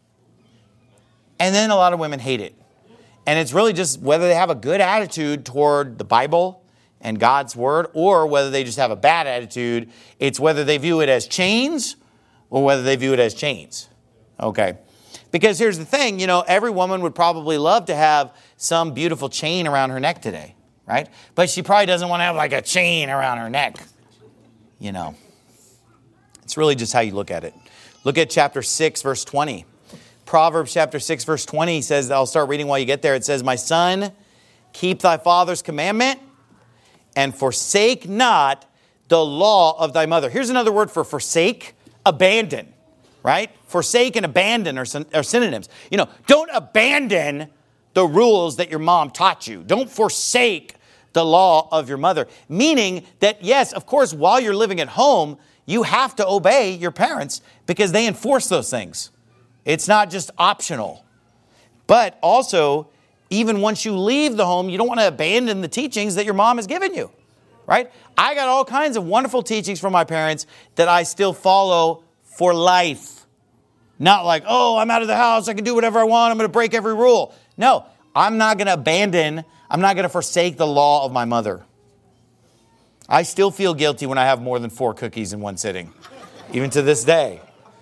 And then a lot of women hate it. And it's really just whether they have a good attitude toward the Bible and God's word, or whether they just have a bad attitude. It's whether they view it as chains or whether they view it as chains. Okay. Because here's the thing, every woman would probably love to have some beautiful chain around her neck today. Right? But she probably doesn't want to have like a chain around her neck. It's really just how you look at it. Look at chapter 6, verse 20. Proverbs chapter 6, verse 20 says, I'll start reading while you get there. It says, "My son, keep thy father's commandment and forsake not the law of thy mother." Here's another word for forsake, abandon, right? Forsake and abandon are synonyms. Don't abandon the rules that your mom taught you. Don't forsake the law of your mother. Meaning that, yes, of course, while you're living at home, you have to obey your parents because they enforce those things. It's not just optional. But also, even once you leave the home, you don't want to abandon the teachings that your mom has given you, right? I got all kinds of wonderful teachings from my parents that I still follow for life. Not like, oh, I'm out of the house, I can do whatever I want, I'm going to break every rule. No, I'm not going to forsake the law of my mother. I still feel guilty when I have more than 4 cookies in one sitting, even to this day.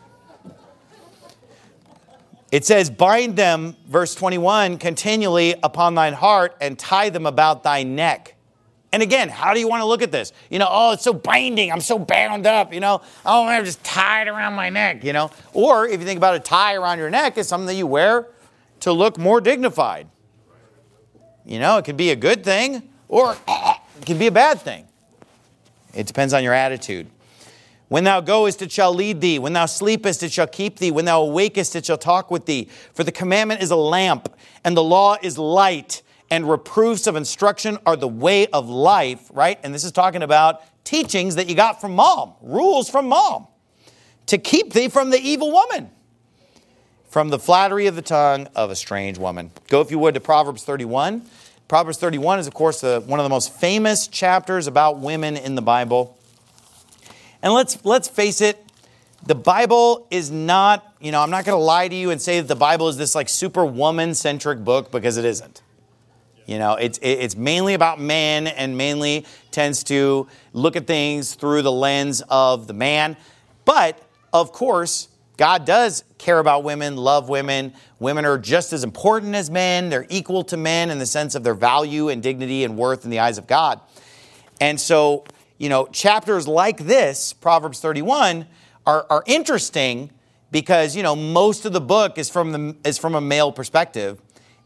It says, "Bind them," verse 21, "continually upon thine heart and tie them about thy neck." And again, how do you want to look at this? Oh, it's so binding. I'm so bound up, Oh, I'm just tied around my neck, Or if you think about a tie around your neck, it's something that you wear to look more dignified. It could be a good thing or it could be a bad thing. It depends on your attitude. "When thou goest, it shall lead thee. When thou sleepest, it shall keep thee. When thou awakest, it shall talk with thee. For the commandment is a lamp, and the law is light, and reproofs of instruction are the way of life," right? And this is talking about teachings that you got from mom, rules from mom, "to keep thee from the evil woman, from the flattery of the tongue of a strange woman." Go, if you would, to Proverbs 31. Proverbs 31 is, of course, one of the most famous chapters about women in the Bible. And let's face it, the Bible is not, I'm not going to lie to you and say that the Bible is this like super woman-centric book, because it isn't. It's mainly about men and mainly tends to look at things through the lens of the man. But, of course, God does care about women, love women. Women are just as important as men. They're equal to men in the sense of their value and dignity and worth in the eyes of God. And so, chapters like this, Proverbs 31, are interesting because, most of the book is from a male perspective.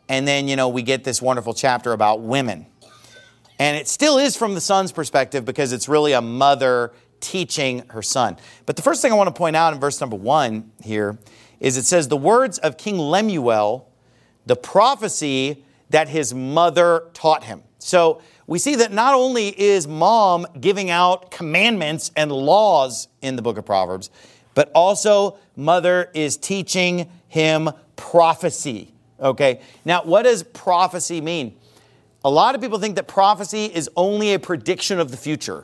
And then, we get this wonderful chapter about women. And it still is from the son's perspective because it's really a mother teaching her son. But the first thing I want to point out in verse number 1 here is it says, the words of King Lemuel, the prophecy that his mother taught him. So we see that not only is mom giving out commandments and laws in the book of Proverbs, but also mother is teaching him prophecy. Okay, now what does prophecy mean? A lot of people think that prophecy is only a prediction of the future.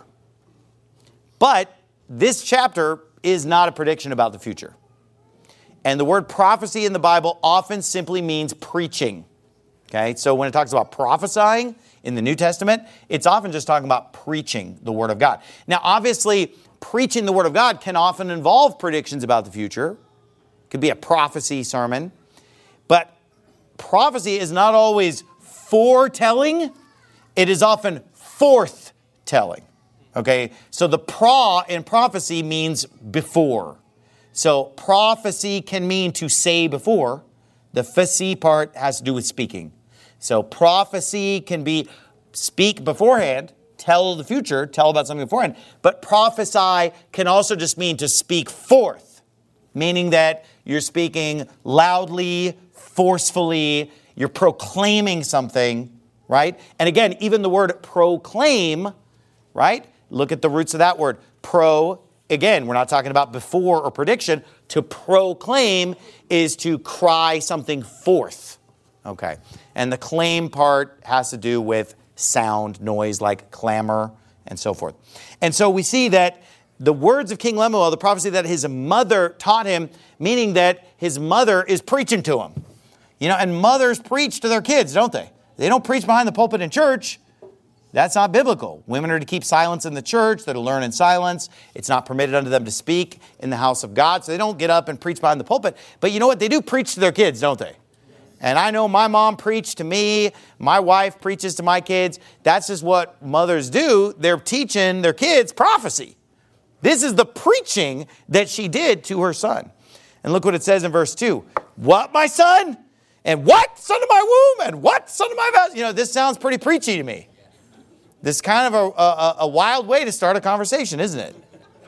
But this chapter is not a prediction about the future. And the word prophecy in the Bible often simply means preaching. Okay, so when it talks about prophesying in the New Testament, it's often just talking about preaching the Word of God. Now, obviously, preaching the Word of God can often involve predictions about the future. It could be a prophecy sermon. But prophecy is not always foretelling. It is often forthtelling. Okay, so the in prophecy means before. So prophecy can mean to say before. The phasis part has to do with speaking. So prophecy can be speak beforehand, tell the future, tell about something beforehand. But prophesy can also just mean to speak forth, meaning that you're speaking loudly, forcefully, you're proclaiming something, right? And again, even the word proclaim, right? Look at the roots of that word. Again, we're not talking about before or prediction. To proclaim is to cry something forth. Okay. And the claim part has to do with sound, noise, like clamor, and so forth. And so we see that the words of King Lemuel, the prophecy that his mother taught him, meaning that his mother is preaching to him. And mothers preach to their kids, don't they? They don't preach behind the pulpit in church. That's not biblical. Women are to keep silence in the church. They're to learn in silence. It's not permitted unto them to speak in the house of God. So they don't get up and preach behind the pulpit. But you know what? They do preach to their kids, don't they? And I know my mom preached to me. My wife preaches to my kids. That's just what mothers do. They're teaching their kids prophecy. This is the preaching that she did to her son. And look what it says in verse 2. What, my son? And what, son of my womb? And what, son of my vows? This sounds pretty preachy to me. This is kind of a wild way to start a conversation, isn't it?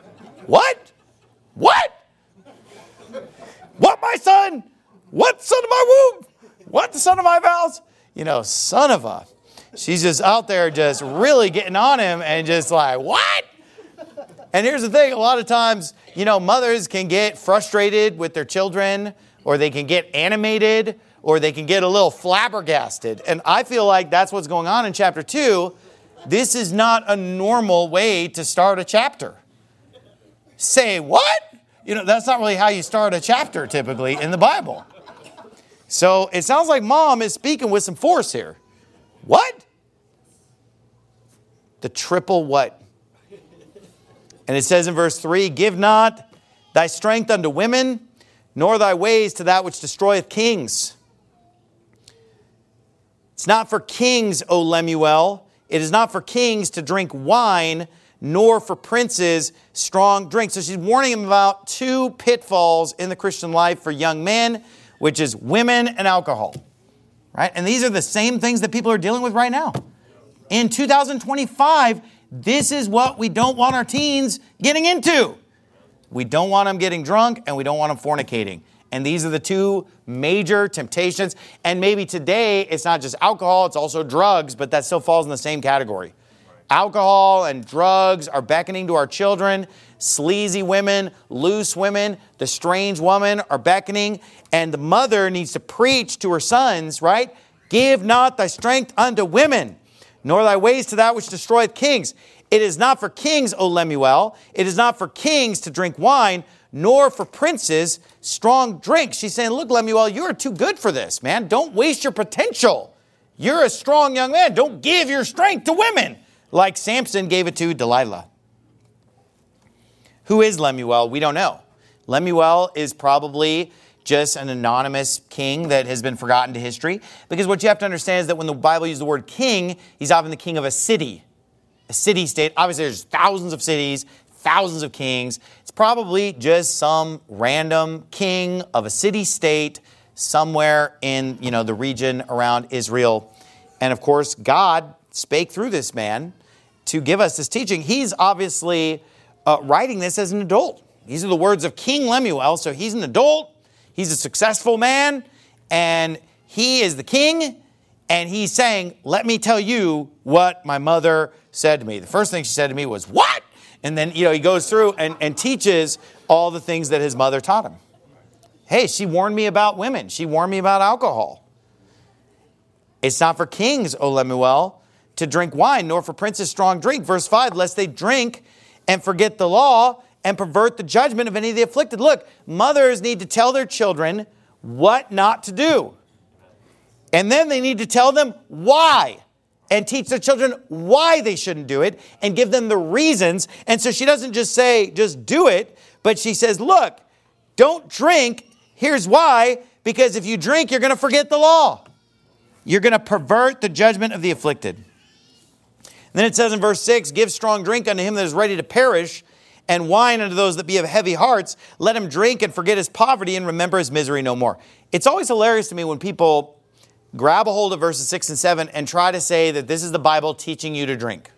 What? What? What, my son? What, son of my womb? What, the son of my vows? Son of a. She's just out there just really getting on him and just like, what? And here's the thing. A lot of times, mothers can get frustrated with their children, or they can get animated, or they can get a little flabbergasted. And I feel like that's what's going on in chapter 2. This is not a normal way to start a chapter. Say what? That's not really how you start a chapter typically in the Bible. So it sounds like mom is speaking with some force here. What? The triple what? And it says in verse 3, give not thy strength unto women, nor thy ways to that which destroyeth kings. It's not for kings, O Lemuel. It is not for kings to drink wine, nor for princes strong drink. So she's warning him about two pitfalls in the Christian life for young men, which is women and alcohol. Right? And these are the same things that people are dealing with right now. In 2025, this is what we don't want our teens getting into. We don't want them getting drunk, and we don't want them fornicating. And these are the two major temptations. And maybe today it's not just alcohol, it's also drugs, but that still falls in the same category. Alcohol and drugs are beckoning to our children. Sleazy women, loose women, the strange woman are beckoning. And the mother needs to preach to her sons, right? Give not thy strength unto women, nor thy ways to that which destroyeth kings. It is not for kings, O Lemuel. It is not for kings to drink wine, nor for princes strong drink. She's saying, look, Lemuel, you are too good for this, man. Don't waste your potential. You're a strong young man. Don't give your strength to women like Samson gave it to Delilah. Who is Lemuel? We don't know. Lemuel is probably just an anonymous king that has been forgotten to history. Because what you have to understand is that when the Bible uses the word king, he's often the king of a city-state. Obviously, there's thousands of cities, thousands of kings. It's probably just some random king of a city-state somewhere in, the region around Israel. And of course, God spake through this man to give us this teaching. He's obviously writing this as an adult. These are the words of King Lemuel. So he's an adult. He's a successful man. And he is the king. And he's saying, let me tell you what my mother said to me. The first thing she said to me was, what? And then, he goes through and teaches all the things that his mother taught him. Hey, she warned me about women. She warned me about alcohol. It's not for kings, O Lemuel, to drink wine, nor for princes strong drink. Verse 5, lest they drink and forget the law and pervert the judgment of any of the afflicted. Look, mothers need to tell their children what not to do. And then they need to tell them why and teach their children why they shouldn't do it and give them the reasons. And so she doesn't just say, just do it, but she says, look, don't drink. Here's why. Because if you drink, you're going to forget the law. You're going to pervert the judgment of the afflicted. And then it says in verse 6, give strong drink unto him that is ready to perish, and wine unto those that be of heavy hearts. Let him drink and forget his poverty and remember his misery no more. It's always hilarious to me when people grab a hold of verses 6 and 7 and try to say that this is the Bible teaching you to drink.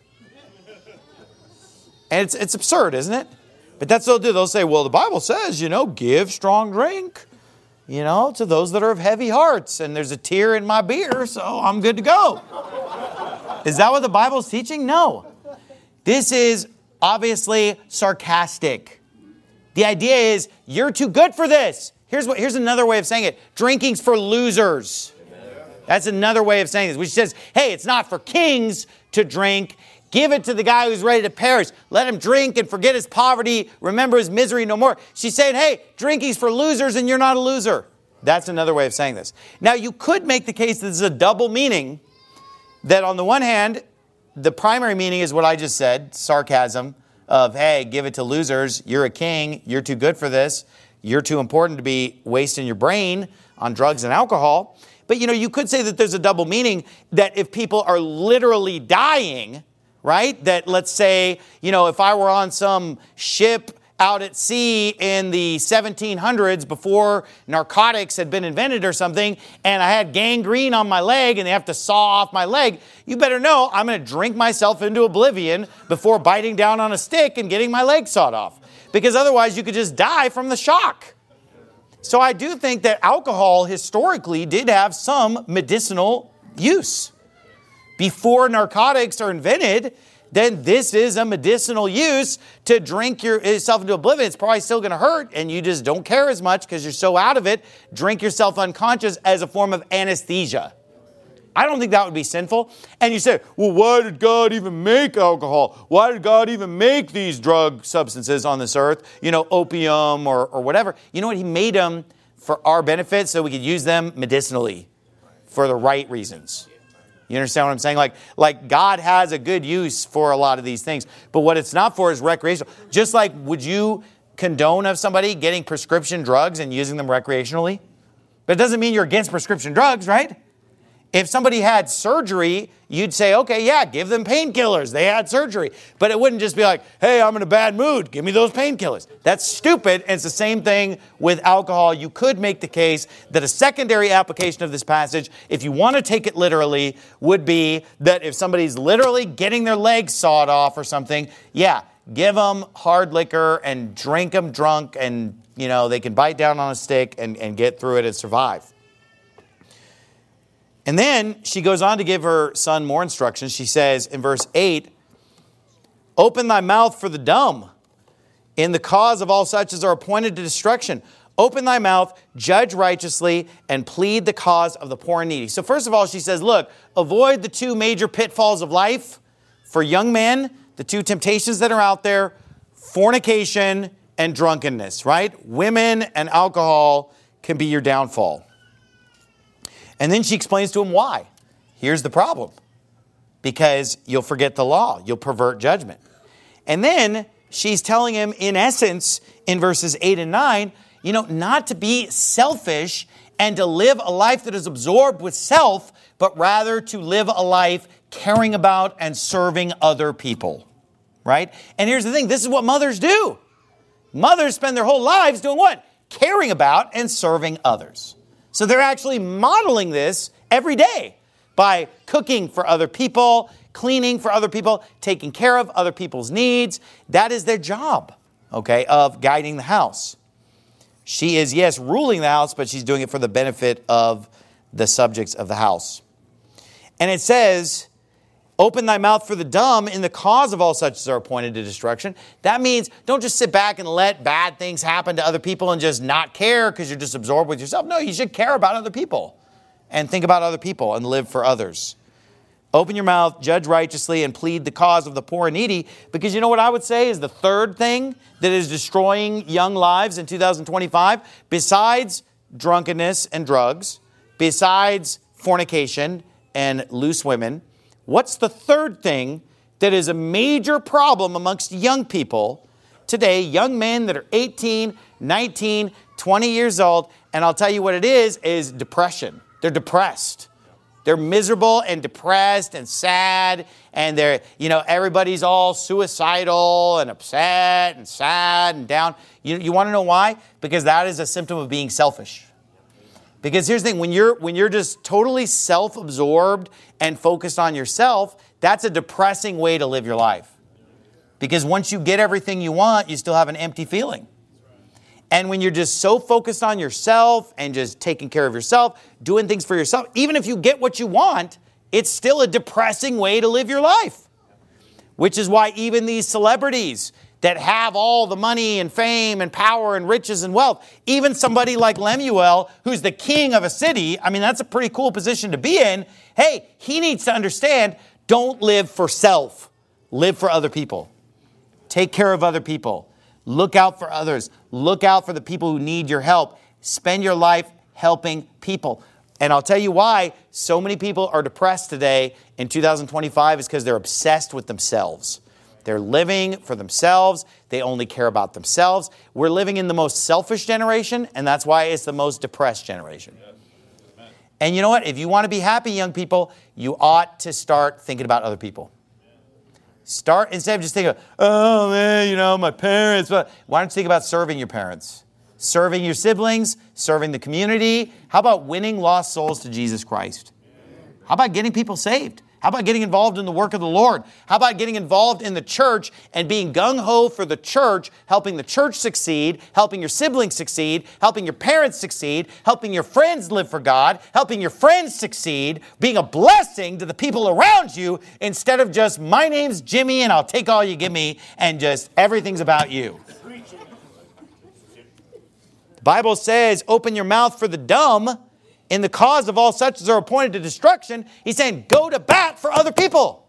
And it's absurd, isn't it? But that's what they'll do. They'll say, well, the Bible says, give strong drink, to those that are of heavy hearts. And there's a tear in my beer, so I'm good to go. Is that what the Bible's teaching? No. This is obviously sarcastic. The idea is, you're too good for this. Here's another way of saying it. Drinking's for losers. That's another way of saying this, which says, hey, it's not for kings to drink. Give it to the guy who's ready to perish. Let him drink and forget his poverty. Remember his misery no more. She's saying, hey, drinking's for losers and you're not a loser. That's another way of saying this. Now, you could make the case that this is a double meaning, that on the one hand, the primary meaning is what I just said, sarcasm of, hey, give it to losers. You're a king. You're too good for this. You're too important to be wasting your brain on drugs and alcohol. But, you could say that there's a double meaning, that if people are literally dying, right? That let's say, if I were on some ship out at sea in the 1700s before narcotics had been invented or something, and I had gangrene on my leg and they have to saw off my leg, you better know I'm going to drink myself into oblivion before biting down on a stick and getting my leg sawed off. Because otherwise you could just die from the shock. So I do think that alcohol historically did have some medicinal use. Before narcotics are invented, then this is a medicinal use to drink yourself into oblivion. It's probably still going to hurt, and you just don't care as much because you're so out of it. Drink yourself unconscious as a form of anesthesia. I don't think that would be sinful. And you say, well, why did God even make alcohol? Why did God even make these drug substances on this earth? Opium or whatever. You know what? He made them for our benefit so we could use them medicinally for the right reasons. You understand what I'm saying? Like God has a good use for a lot of these things. But what it's not for is recreational. Just like, would you condone of somebody getting prescription drugs and using them recreationally? But it doesn't mean you're against prescription drugs, right? If somebody had surgery, you'd say, okay, yeah, give them painkillers. They had surgery. But it wouldn't just be like, hey, I'm in a bad mood. Give me those painkillers. That's stupid. And it's the same thing with alcohol. You could make the case that a secondary application of this passage, if you want to take it literally, would be that if somebody's literally getting their legs sawed off or something, yeah, give them hard liquor and drink them drunk and, they can bite down on a stick and get through it and survive. And then she goes on to give her son more instructions. She says in verse 8, open thy mouth for the dumb in the cause of all such as are appointed to destruction. Open thy mouth, judge righteously, and plead the cause of the poor and needy. So first of all, she says, look, avoid the two major pitfalls of life for young men, the two temptations that are out there, fornication and drunkenness, right? Women and alcohol can be your downfall. And then she explains to him why. Here's the problem. Because you'll forget the law. You'll pervert judgment. And then she's telling him, in essence, in verses 8 and 9, not to be selfish and to live a life that is absorbed with self, but rather to live a life caring about and serving other people. Right? And here's the thing. This is what mothers do. Mothers spend their whole lives doing what? Caring about and serving others. So they're actually modeling this every day by cooking for other people, cleaning for other people, taking care of other people's needs. That is their job, okay, of guiding the house. She is, yes, ruling the house, but she's doing it for the benefit of the subjects of the house. And it says, open thy mouth for the dumb in the cause of all such as are appointed to destruction. That means don't just sit back and let bad things happen to other people and just not care because you're just absorbed with yourself. No, you should care about other people and think about other people and live for others. Open your mouth, judge righteously, and plead the cause of the poor and needy. Because you know what I would say is the third thing that is destroying young lives in 2025, besides drunkenness and drugs, besides fornication and loose women, what's the third thing that is a major problem amongst young people today, young men that are 18, 19, 20 years old, and I'll tell you what it is depression. They're depressed. They're miserable and depressed and sad, and everybody's all suicidal and upset and sad and down. You want to know why? Because that is a symptom of being selfish. Because here's the thing, when you're just totally self-absorbed and focused on yourself, that's a depressing way to live your life. Because once you get everything you want, you still have an empty feeling. And when you're just so focused on yourself and just taking care of yourself, doing things for yourself, even if you get what you want, it's still a depressing way to live your life. Which is why even these celebrities that have all the money and fame and power and riches and wealth, even somebody like Lemuel, who's the king of a city, I mean, that's a pretty cool position to be in. Hey, he needs to understand, don't live for self. Live for other people. Take care of other people. Look out for others. Look out for the people who need your help. Spend your life helping people. And I'll tell you why so many people are depressed today in 2025 is because they're obsessed with themselves. They're living for themselves. They only care about themselves. We're living in the most selfish generation, and that's why it's the most depressed generation. Yes. And you know what? If you want to be happy, young people, you ought to start thinking about other people. Start, instead of just thinking, oh man, my parents. Why don't you think about serving your parents? Serving your siblings, serving the community. How about winning lost souls to Jesus Christ? How about getting people saved? How about getting involved in the work of the Lord? How about getting involved in the church and being gung-ho for the church, helping the church succeed, helping your siblings succeed, helping your parents succeed, helping your friends live for God, helping your friends succeed, being a blessing to the people around you instead of just, my name's Jimmy and I'll take all you give me and just everything's about you. The Bible says, open your mouth for the dumb in the cause of all such as are appointed to destruction. He's saying, go to bat for other people.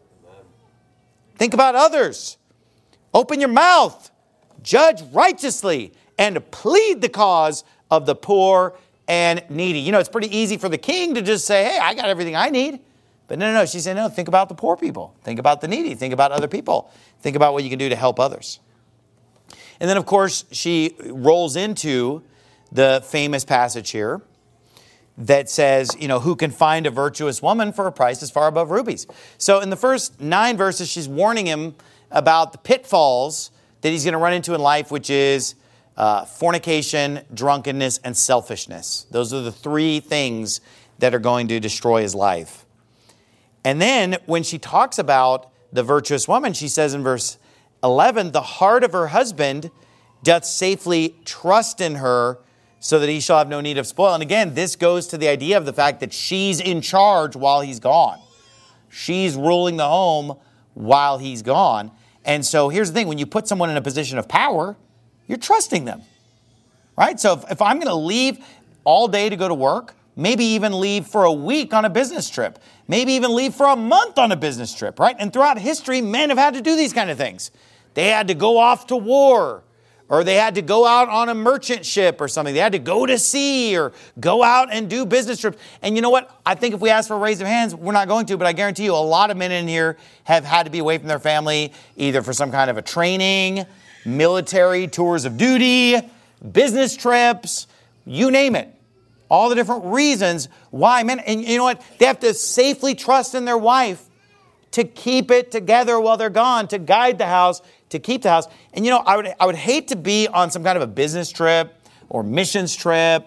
Think about others. Open your mouth. Judge righteously and plead the cause of the poor and needy. It's pretty easy for the king to just say, hey, I got everything I need. But no. She said, no, think about the poor people. Think about the needy. Think about other people. Think about what you can do to help others. And then, of course, she rolls into the famous passage here that says, who can find a virtuous woman for a price as far above rubies? So in the first 9 verses, she's warning him about the pitfalls that he's going to run into in life, which is fornication, drunkenness, and selfishness. Those are the 3 things that are going to destroy his life. And then when she talks about the virtuous woman, she says in verse 11, the heart of her husband doth safely trust in her, so that he shall have no need of spoil. And again, this goes to the idea of the fact that she's in charge while he's gone. She's ruling the home while he's gone. And so here's the thing. When you put someone in a position of power, you're trusting them. Right? So if I'm going to leave all day to go to work, maybe even leave for a week on a business trip, maybe even leave for a month on a business trip, right? And throughout history, men have had to do these kind of things. They had to go off to war, or they had to go out on a merchant ship or something. They had to go to sea or go out and do business trips. And you know what? I think if we ask for a raise of hands, we're not going to, but I guarantee you a lot of men in here have had to be away from their family, either for some kind of a training, military, tours of duty, business trips, you name it. All the different reasons why men, and you know what? They have to safely trust in their wife to keep it together while they're gone, to guide the house, to keep the house. And I would hate to be on some kind of a business trip or missions trip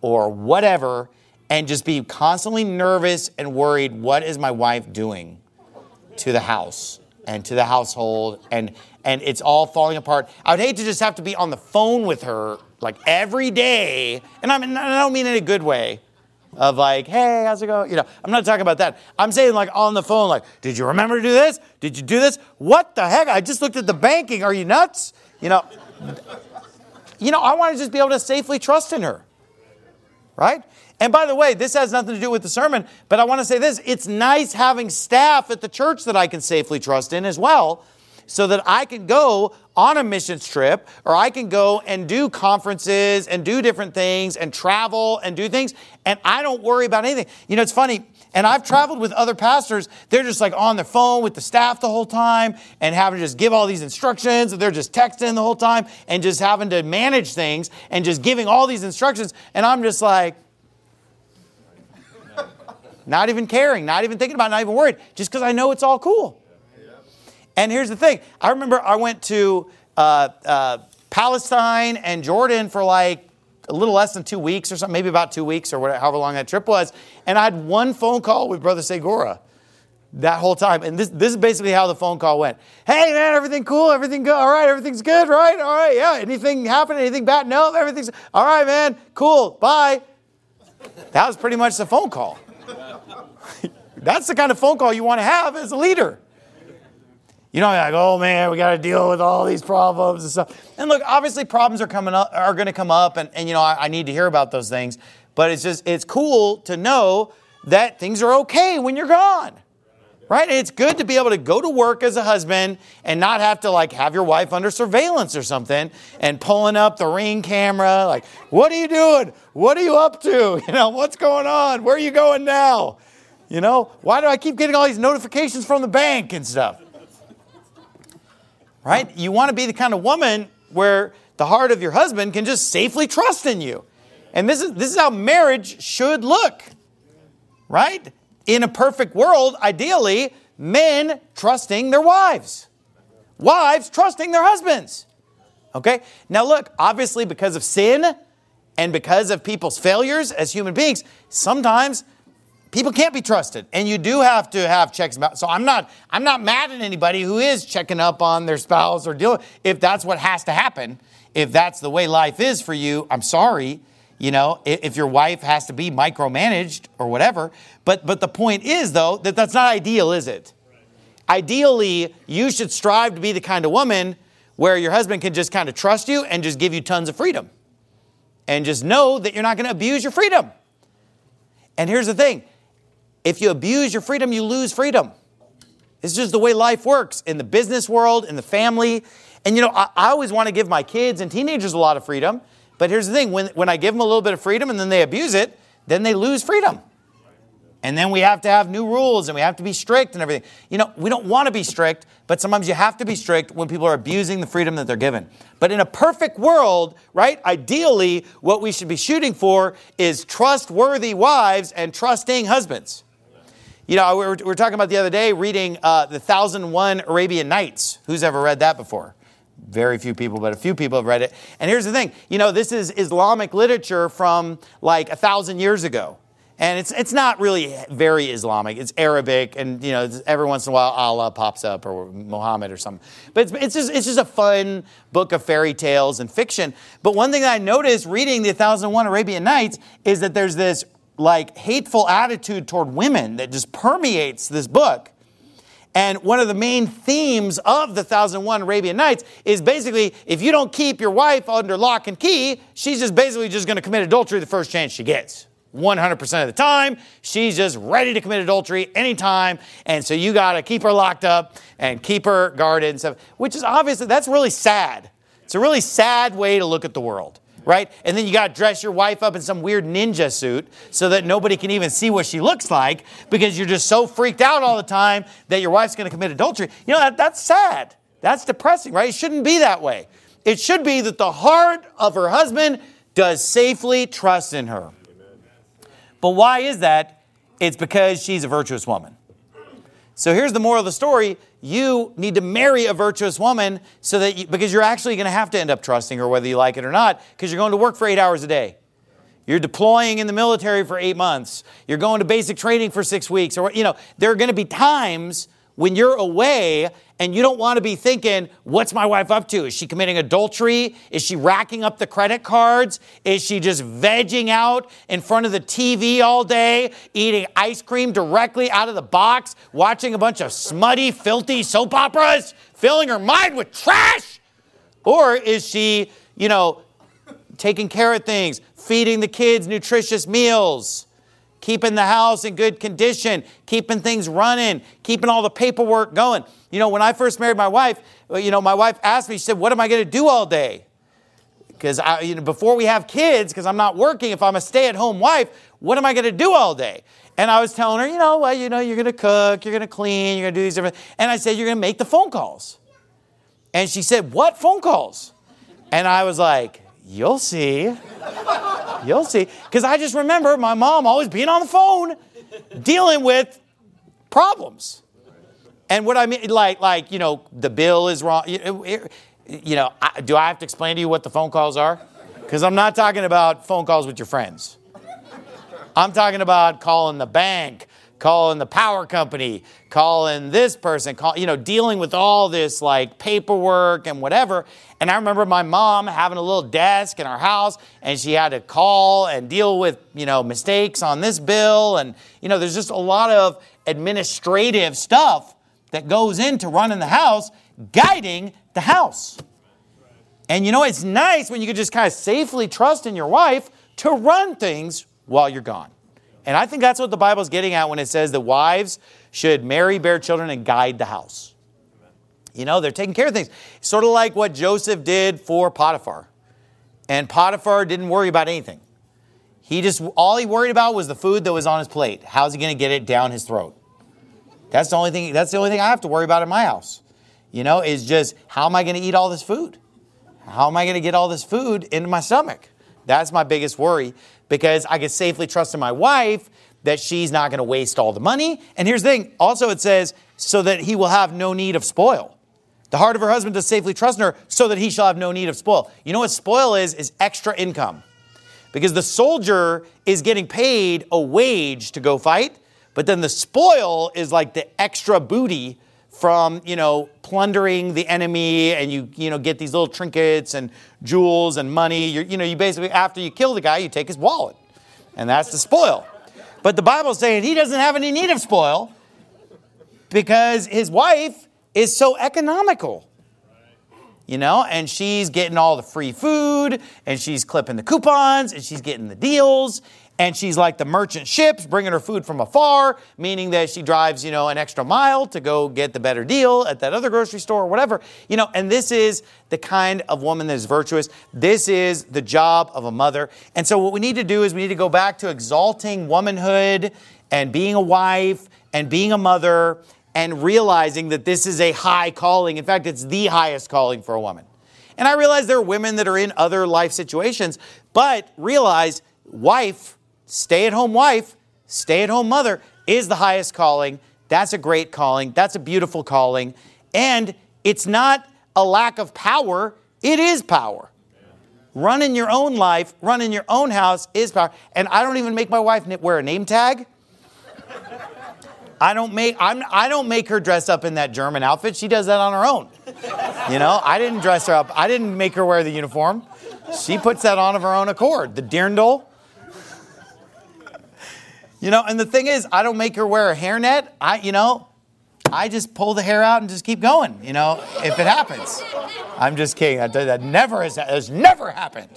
or whatever and just be constantly nervous and worried, what is my wife doing to the house and to the household? And it's all falling apart. I would hate to just have to be on the phone with her like every day. And I don't mean in a good way of like, hey, how's it going? I'm not talking about that. I'm saying like on the phone, like, did you remember to do this? Did you do this? What the heck? I just looked at the banking. Are you nuts? I want to just be able to safely trust in her. Right? And by the way, this has nothing to do with the sermon, but I want to say this. It's nice having staff at the church that I can safely trust in as well, so that I can go on a missions trip, or I can go and do conferences and do different things and travel and do things, and I don't worry about anything. It's funny, and I've traveled with other pastors. They're just like on their phone with the staff the whole time and having to just give all these instructions, and they're just texting the whole time and just having to manage things and just giving all these instructions, and I'm just like, not even caring, not even thinking about it, not even worried, just because I know it's all cool. And here's the thing. I remember I went to Palestine and Jordan for like a little less than 2 weeks or something, maybe about 2 weeks or whatever, however long that trip was. And I had one phone call with Brother Segura that whole time. And this is basically how the phone call went. Hey, man, everything cool? Everything good? All right, everything's good, right? All right, yeah. Anything happen? Anything bad? No, everything's all right, man. Cool. Bye. That was pretty much the phone call. That's the kind of phone call you want to have as a leader. You're like, oh man, we got to deal with all these problems and stuff. And look, obviously problems are going to come up, and I need to hear about those things. But it's cool to know that things are okay when you're gone, right? And it's good to be able to go to work as a husband and not have to like have your wife under surveillance or something and pulling up the Ring camera, like, what are you doing? What are you up to? What's going on? Where are you going now? Why do I keep getting all these notifications from the bank and stuff? Right? You want to be the kind of woman where the heart of your husband can just safely trust in you. And this is how marriage should look. Right? In a perfect world, ideally, men trusting their wives. Wives trusting their husbands. Okay? Now look, obviously because of sin and because of people's failures as human beings, sometimes people can't be trusted, and you do have to have checks about. So I'm not mad at anybody who is checking up on their spouse or dealing. If that's what has to happen, if that's the way life is for you, I'm sorry. If your wife has to be micromanaged or whatever. But the point is, though, that that's not ideal, is it? Ideally, you should strive to be the kind of woman where your husband can just kind of trust you and just give you tons of freedom, and just know that you're not going to abuse your freedom. And here's the thing. If you abuse your freedom, you lose freedom. It's just the way life works in the business world, in the family. And I always want to give my kids and teenagers a lot of freedom. But here's the thing. When I give them a little bit of freedom and then they abuse it, then they lose freedom. And then we have to have new rules and we have to be strict and everything. We don't want to be strict, but sometimes you have to be strict when people are abusing the freedom that they're given. But in a perfect world, right, ideally, what we should be shooting for is trustworthy wives and trusting husbands. We were talking about the other day reading the 1001 Arabian Nights. Who's ever read that before? Very few people, but a few people have read it. And here's the thing. This is Islamic literature from like 1,000 years ago. And it's not really very Islamic. It's Arabic, and every once in a while Allah pops up or Muhammad or something. But it's just a fun book of fairy tales and fiction. But one thing that I noticed reading the 1001 Arabian Nights is that there's this like hateful attitude toward women that just permeates this book. And one of the main themes of the 1001 Arabian Nights is basically, if you don't keep your wife under lock and key, she's just basically just going to commit adultery the first chance she gets. 100% of the time, she's just ready to commit adultery anytime. And so you got to keep her locked up and keep her guarded and stuff, which is obviously, that's really sad. It's a really sad way to look at the world. Right? And then you got to dress your wife up in some weird ninja suit so that nobody can even see what she looks like because you're just so freaked out all the time that your wife's going to commit adultery. That's sad. That's depressing, right? It shouldn't be that way. It should be that the heart of her husband does safely trust in her. But why is that? It's because she's a virtuous woman. So here's the moral of the story. You need to marry a virtuous woman so that because you're actually going to have to end up trusting her whether you like it or not, because you're going to work for 8 hours a day. You're deploying in the military for 8 months. You're going to basic training for 6 weeks. Or, there are going to be times when you're away and you don't want to be thinking, what's my wife up to? Is she committing adultery? Is she racking up the credit cards? Is she just vegging out in front of the TV all day, eating ice cream directly out of the box, watching a bunch of smutty, filthy soap operas, filling her mind with trash? Or is she, taking care of things, feeding the kids nutritious meals, keeping the house in good condition, keeping things running, keeping all the paperwork going? When I first married my wife, my wife asked me, she said, what am I going to do all day? Because before we have kids, because I'm not working, if I'm a stay-at-home wife, what am I going to do all day? And I was telling her, you're going to cook, you're going to clean, you're going to do these different. And I said, you're going to make the phone calls. And she said, what phone calls? And I was like, you'll see. You'll see. Because I just remember my mom always being on the phone, dealing with problems. And what I mean, the bill is wrong. Do I have to explain to you what the phone calls are? Because I'm not talking about phone calls with your friends. I'm talking about calling the bank, calling the power company, calling this person, dealing with all this paperwork and whatever. And I remember my mom having a little desk in our house, and she had to call and deal with, mistakes on this bill. And, there's just a lot of administrative stuff that goes into running the house, guiding the house. And it's nice when you can just kind of safely trust in your wife to run things while you're gone. And I think that's what the Bible is getting at when it says that wives should marry, bear children, and guide the house. They're taking care of things. Sort of like what Joseph did for Potiphar. And Potiphar didn't worry about anything. All he worried about was the food that was on his plate. How's he going to get it down his throat? That's the only thing I have to worry about in my house. Is just, how am I going to eat all this food? How am I going to get all this food into my stomach? That's my biggest worry, because I can safely trust in my wife that she's not going to waste all the money. And here's the thing. Also, it says, so that he will have no need of spoil. The heart of her husband does safely trust in her, so that he shall have no need of spoil. You know what spoil is extra income. Because the soldier is getting paid a wage to go fight, but then the spoil is like the extra booty from, plundering the enemy, and you get these little trinkets and jewels and money. You basically, after you kill the guy, you take his wallet. And that's the spoil. But the Bible's saying he doesn't have any need of spoil because his wife is so economical. And she's getting all the free food, and she's clipping the coupons, and she's getting the deals. And she's like the merchant ships, bringing her food from afar, meaning that she drives, an extra mile to go get the better deal at that other grocery store or whatever. And this is the kind of woman that is virtuous. This is the job of a mother. And so what we need to do is we need to go back to exalting womanhood and being a wife and being a mother and realizing that this is a high calling. In fact, it's the highest calling for a woman. And I realize there are women that are in other life situations, but realize stay-at-home wife, stay-at-home mother is the highest calling. That's a great calling. That's a beautiful calling. And it's not a lack of power. It is power. Running your own life, running your own house is power. And I don't even make my wife wear a name tag. I don't make her dress up in that German outfit. She does that on her own. I didn't dress her up. I didn't make her wear the uniform. She puts that on of her own accord. The dirndl. And the thing is, I don't make her wear a hairnet. I just pull the hair out and just keep going, if it happens. I'm just kidding. That has never happened.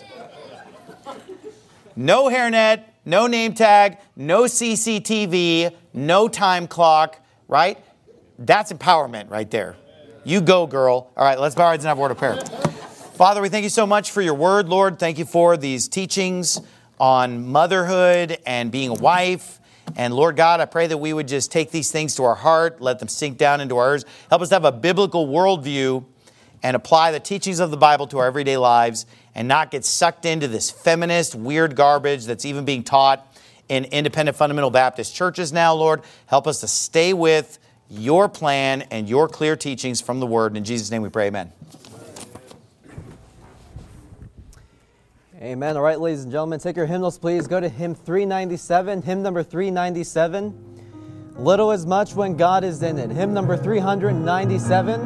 No hairnet, no name tag, no CCTV, no time clock, right? That's empowerment right there. You go, girl. All right, let's bow our heads and have a word of prayer. Father, we thank you so much for your word, Lord. Thank you for these teachings on motherhood and being a wife. And Lord God, I pray that we would just take these things to our heart, let them sink down into ours. Help us to have a biblical worldview and apply the teachings of the Bible to our everyday lives and not get sucked into this feminist, weird garbage that's even being taught in independent fundamental Baptist churches now, Lord. Help us to stay with your plan and your clear teachings from the Word. In Jesus' name we pray, amen. Amen. All right, ladies and gentlemen, take your hymnals, please. Go to hymn 397, hymn number 397. Little is much when God is in it. Hymn number 397.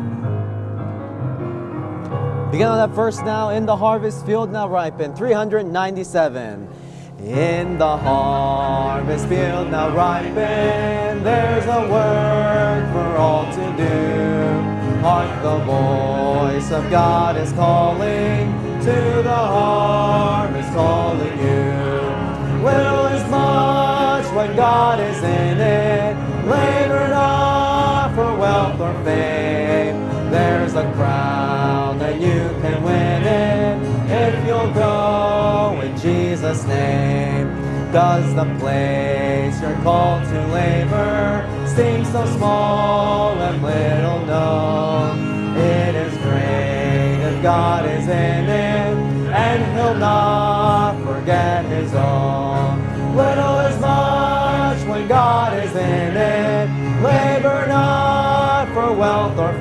Begin on that verse now. In the harvest field now ripen. 397. In the harvest field now ripen. There's a work for all to do. Hark, the voice of God is calling. To the harvest calling you. Little is much when God is in it. Labor not for wealth or fame. There's a crown that you can win it if you'll go in Jesus' name. Does the place you're called to labor seem so small and little known? It is great if God is in it, and He'll not forget His own. Little is much when God is in it. Labor not for wealth or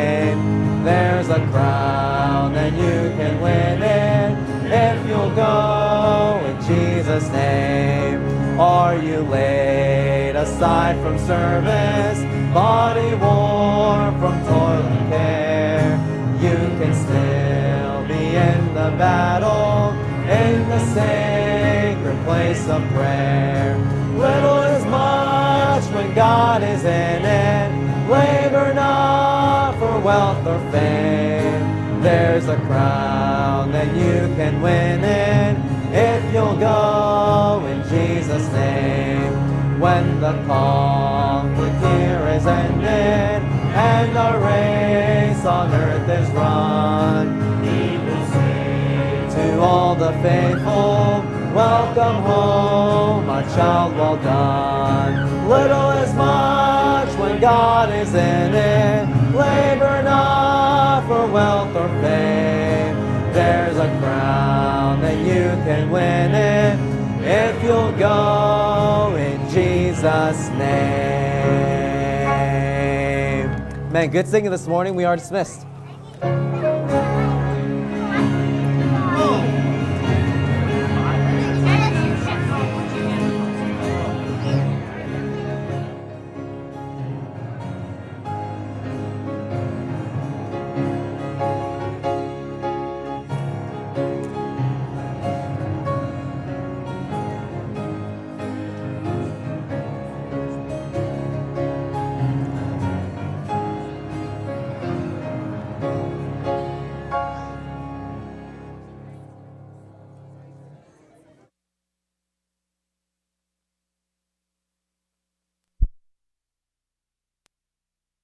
fame. There's a crown and you can win it if you'll go in Jesus' name. Are you laid aside from service, body worn from toil and care? You can still be in the battle, in the sacred place of prayer. Little is much when God is in it. Labor not for wealth or fame. There's a crown that you can win it if you'll go in Jesus' name. When the conflict here is ended and the race on earth is run, He will say to all the faithful, welcome home, my child, well done. Little is much when God is in it. Labor not for wealth or fame. There's a crown that you can win it if you'll go in Jesus' name. Man, good singing this morning. We are dismissed.